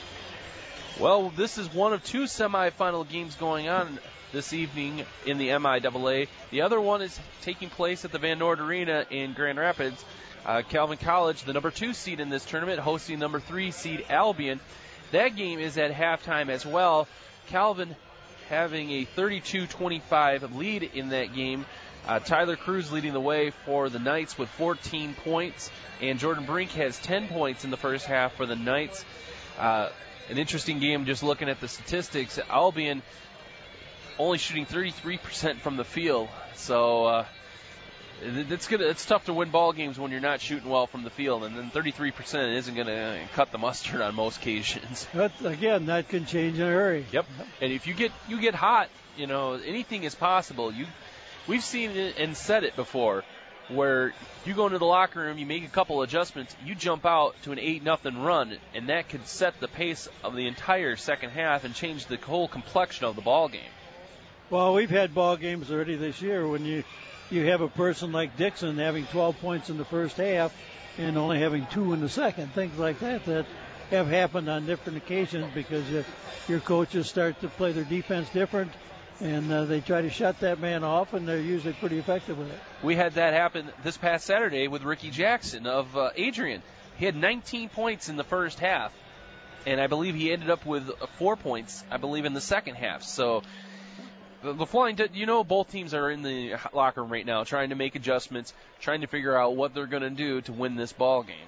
Well, this is one of two semifinal games going on this evening in the M I A A. The other one is taking place at the Van Noord Arena in Grand Rapids. Uh, Calvin College, the number two seed in this tournament, hosting number three seed Albion. That game is at halftime as well. Calvin having a thirty-two twenty-five lead in that game. Uh, Tyler Cruz leading the way for the Knights with fourteen points, and Jordan Brink has ten points in the first half for the Knights. Uh, an interesting game just looking at the statistics. Albion only shooting thirty-three percent from the field, so uh, it's gonna, it's tough to win ball games when you're not shooting well from the field, and then thirty-three percent isn't going to cut the mustard on most occasions. But again, that can change in a hurry. Yep. And if you get you get hot, you know, anything is possible. You, we've seen it and said it before, where you go into the locker room, you make a couple adjustments, you jump out to an eight nothing run, and that could set the pace of the entire second half and change the whole complexion of the ball game. Well, we've had ball games already this year when you you have a person like Dixon having twelve points in the first half and only having two in the second. Things like that that have happened on different occasions because uh, your coaches start to play their defense different, and uh, they try to shut that man off, and they're usually pretty effective with it. We had that happen this past Saturday with Ricky Jackson of uh, Adrian. He had nineteen points in the first half, and I believe he ended up with uh, four points, I believe, in the second half. So the, the Flying, you know, both teams are in the locker room right now trying to make adjustments, trying to figure out what they're going to do to win this ball game.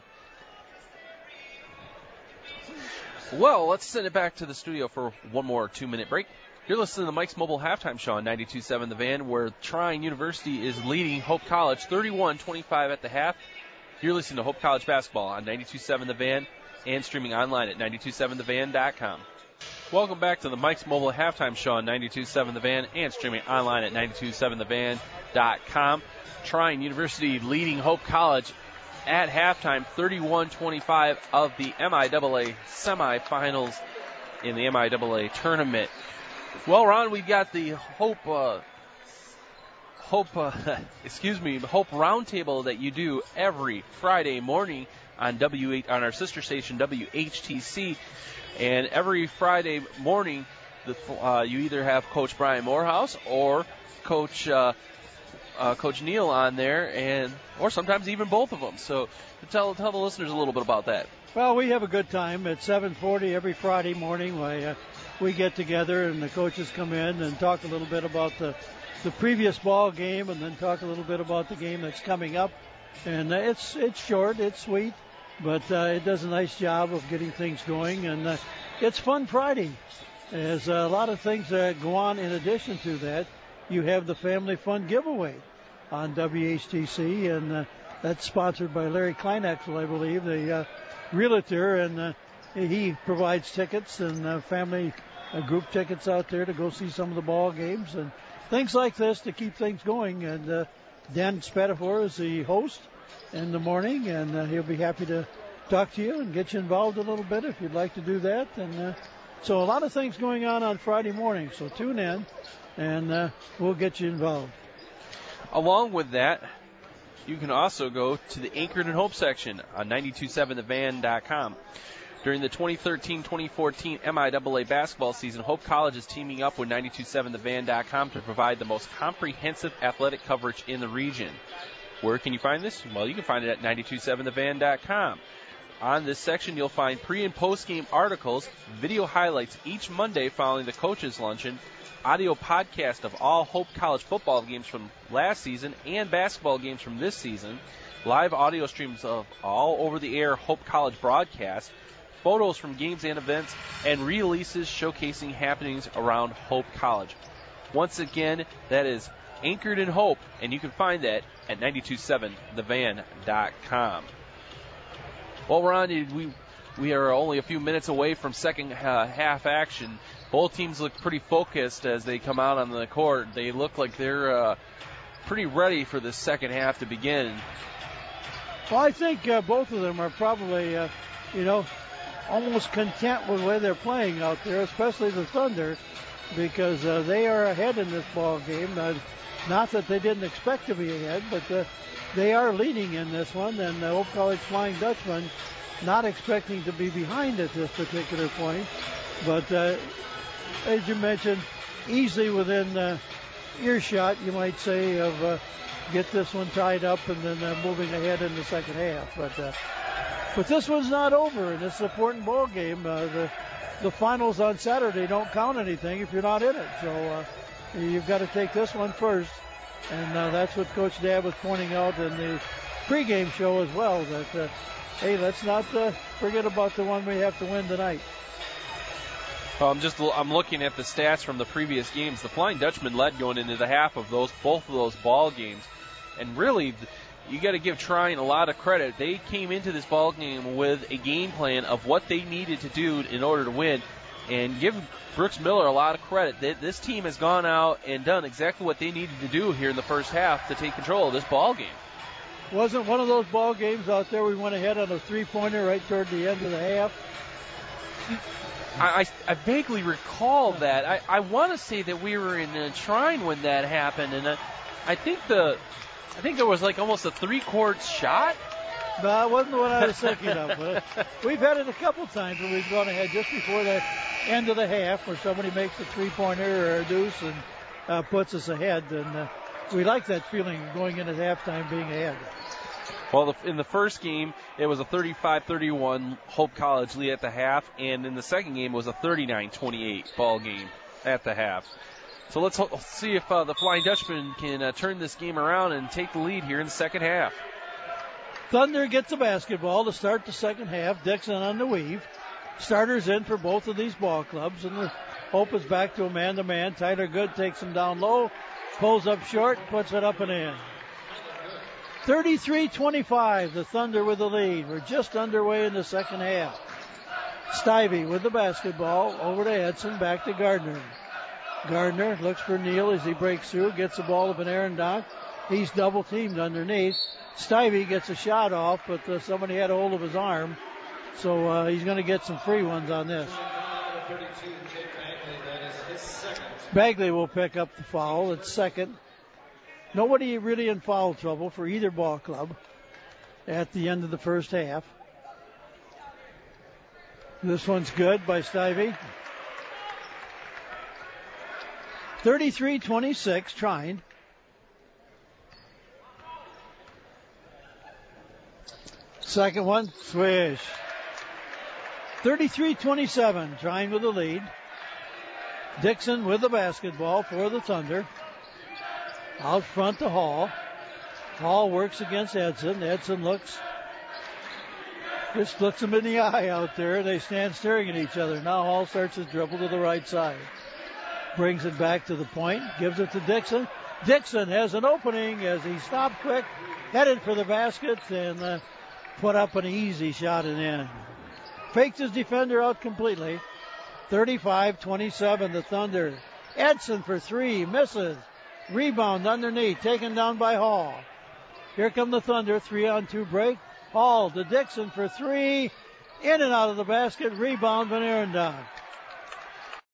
Well, let's send it back to the studio for one more two-minute break. You're listening to Mike's Mobile Halftime Show on ninety-two point seven The Van, where Trine University is leading Hope College thirty-one twenty-five at the half. You're listening to Hope College basketball on ninety-two point seven The Van and streaming online at ninety two seven the van dot com. Welcome back to the Mike's Mobile Halftime Show on ninety-two point seven The Van and streaming online at ninety-two seven the van dot com. Trine University leading Hope College at halftime, thirty-one twenty-five of the M I A A semifinals in the M I A A tournament. Well, Ron, we got the Hope, uh, Hope, uh, excuse me, Hope Roundtable that you do every Friday morning on W eight on our sister station W H T C. And every Friday morning, the, uh, you either have Coach Brian Morehouse or Coach uh, uh, Coach Neal on there, and or sometimes even both of them. So tell tell the listeners a little bit about that. Well, we have a good time at seven forty every Friday morning. We, uh, we get together and the coaches come in and talk a little bit about the the previous ball game, and then talk a little bit about the game that's coming up. And uh, it's it's short, it's sweet, but uh, it does a nice job of getting things going, and uh, it's Fun Friday. There's a lot of things that go on in addition to that. You have the Family Fun Giveaway on W H T C, and uh, that's sponsored by Larry Kleinexel, I believe, the uh, realtor, and uh, he provides tickets and uh, family uh, group tickets out there to go see some of the ball games and things like this to keep things going. And uh, Dan Spatafor is the host in the morning, and uh, he'll be happy to talk to you and get you involved a little bit if you'd like to do that. And uh, so a lot of things going on on Friday morning, so tune in, and uh, we'll get you involved. Along with that, you can also go to the Anchored and Hope section on ninety-two seven the van dot com. During the twenty thirteen twenty fourteen M I A A basketball season, Hope College is teaming up with ninety-two seven the van dot com to provide the most comprehensive athletic coverage in the region. Where can you find this? Well, you can find it at ninety-two seven the van dot com. On this section, you'll find pre- and post-game articles, video highlights each Monday following the coaches' luncheon, audio podcast of all Hope College football games from last season and basketball games from this season, live audio streams of all over-the-air Hope College broadcasts, photos from games and events, and releases showcasing happenings around Hope College. Once again, that is Anchored in Hope, and you can find that at ninety-two seven the van dot com. Well, Ron, we we are only a few minutes away from second uh, half action. Both teams look pretty focused as they come out on the court. They look like they're uh, pretty ready for the second half to begin. Well, I think uh, both of them are probably, uh, you know, almost content with the way they're playing out there, especially the Thunder, because uh, they are ahead in this ball game. Uh, not that they didn't expect to be ahead, but uh, they are leading in this one, and the Hope College Flying Dutchman not expecting to be behind at this particular point. But uh, as you mentioned, easily within uh, earshot, you might say, of uh, get this one tied up and then uh, moving ahead in the second half. But uh, but this one's not over, and it's an important ball game. Uh, the the finals on Saturday don't count anything if you're not in it. So uh, you've got to take this one first. And uh, that's what Coach Dabb was pointing out in the pregame show as well, that, uh, hey, let's not uh, forget about the one we have to win tonight. Well, I'm just I'm looking at the stats from the previous games. The Flying Dutchman led going into the half of those both of those ball games. And really, you got to give Trine a lot of credit. They came into this ball game with a game plan of what they needed to do in order to win. And give Brooks Miller a lot of credit. This team has gone out and done exactly what they needed to do here in the first half to take control of this ball game. Wasn't one of those ball games out there we went ahead on a three-pointer right toward the end of the half? I, I, I vaguely recall that. I, I want to say that we were in uh, Trine when that happened, and uh, I think the I think there was like almost a three-court shot. No, that wasn't what I was thinking of. But we've had it a couple times where we've gone ahead just before the end of the half where somebody makes a three-pointer or a deuce and uh, puts us ahead. And uh, we like that feeling of going in at halftime being ahead. Well, the, in the first game, it was a thirty-five thirty-one Hope College lead at the half, and in the second game, it was a thirty-nine twenty-eight ball game at the half. So let's, ho- see if uh, the Flying Dutchman can uh, turn this game around and take the lead here in the second half. Thunder gets the basketball to start the second half. Dixon on the weave. Starters in for both of these ball clubs, and the Hope is back to a man-to-man. Tyler Good takes him down low, pulls up short, puts it up and in. thirty-three twenty-five, the Thunder with the lead. We're just underway in the second half. Stivey with the basketball over to Edson, back to Gardner. Gardner looks for Neal as he breaks through, gets the ball to Aaron Dock. He's double teamed underneath. Stivey gets a shot off, but uh, somebody had a hold of his arm, so uh, he's going to get some free ones on this. Bagley will pick up the foul. It's second. Nobody really in foul trouble for either ball club at the end of the first half. This one's good by Stivey. thirty-three twenty-six, trying. Second one, swish. thirty-three twenty-seven, trying with the lead. Dixon with the basketball for the Thunder. Out front to Hall. Hall works against Edson. Edson looks, just looks him in the eye out there. They stand staring at each other. Now Hall starts his dribble to the right side. Brings it back to the point. Gives it to Dixon. Dixon has an opening as he stopped quick. Headed for the basket and uh, put up an easy shot and in. Faked his defender out completely. thirty-five twenty-seven, the Thunder. Edson for three, misses. Rebound underneath, taken down by Hall. Here come the Thunder, three on two break. Hall to Dixon for three. In and out of the basket, rebound Van Arendonk.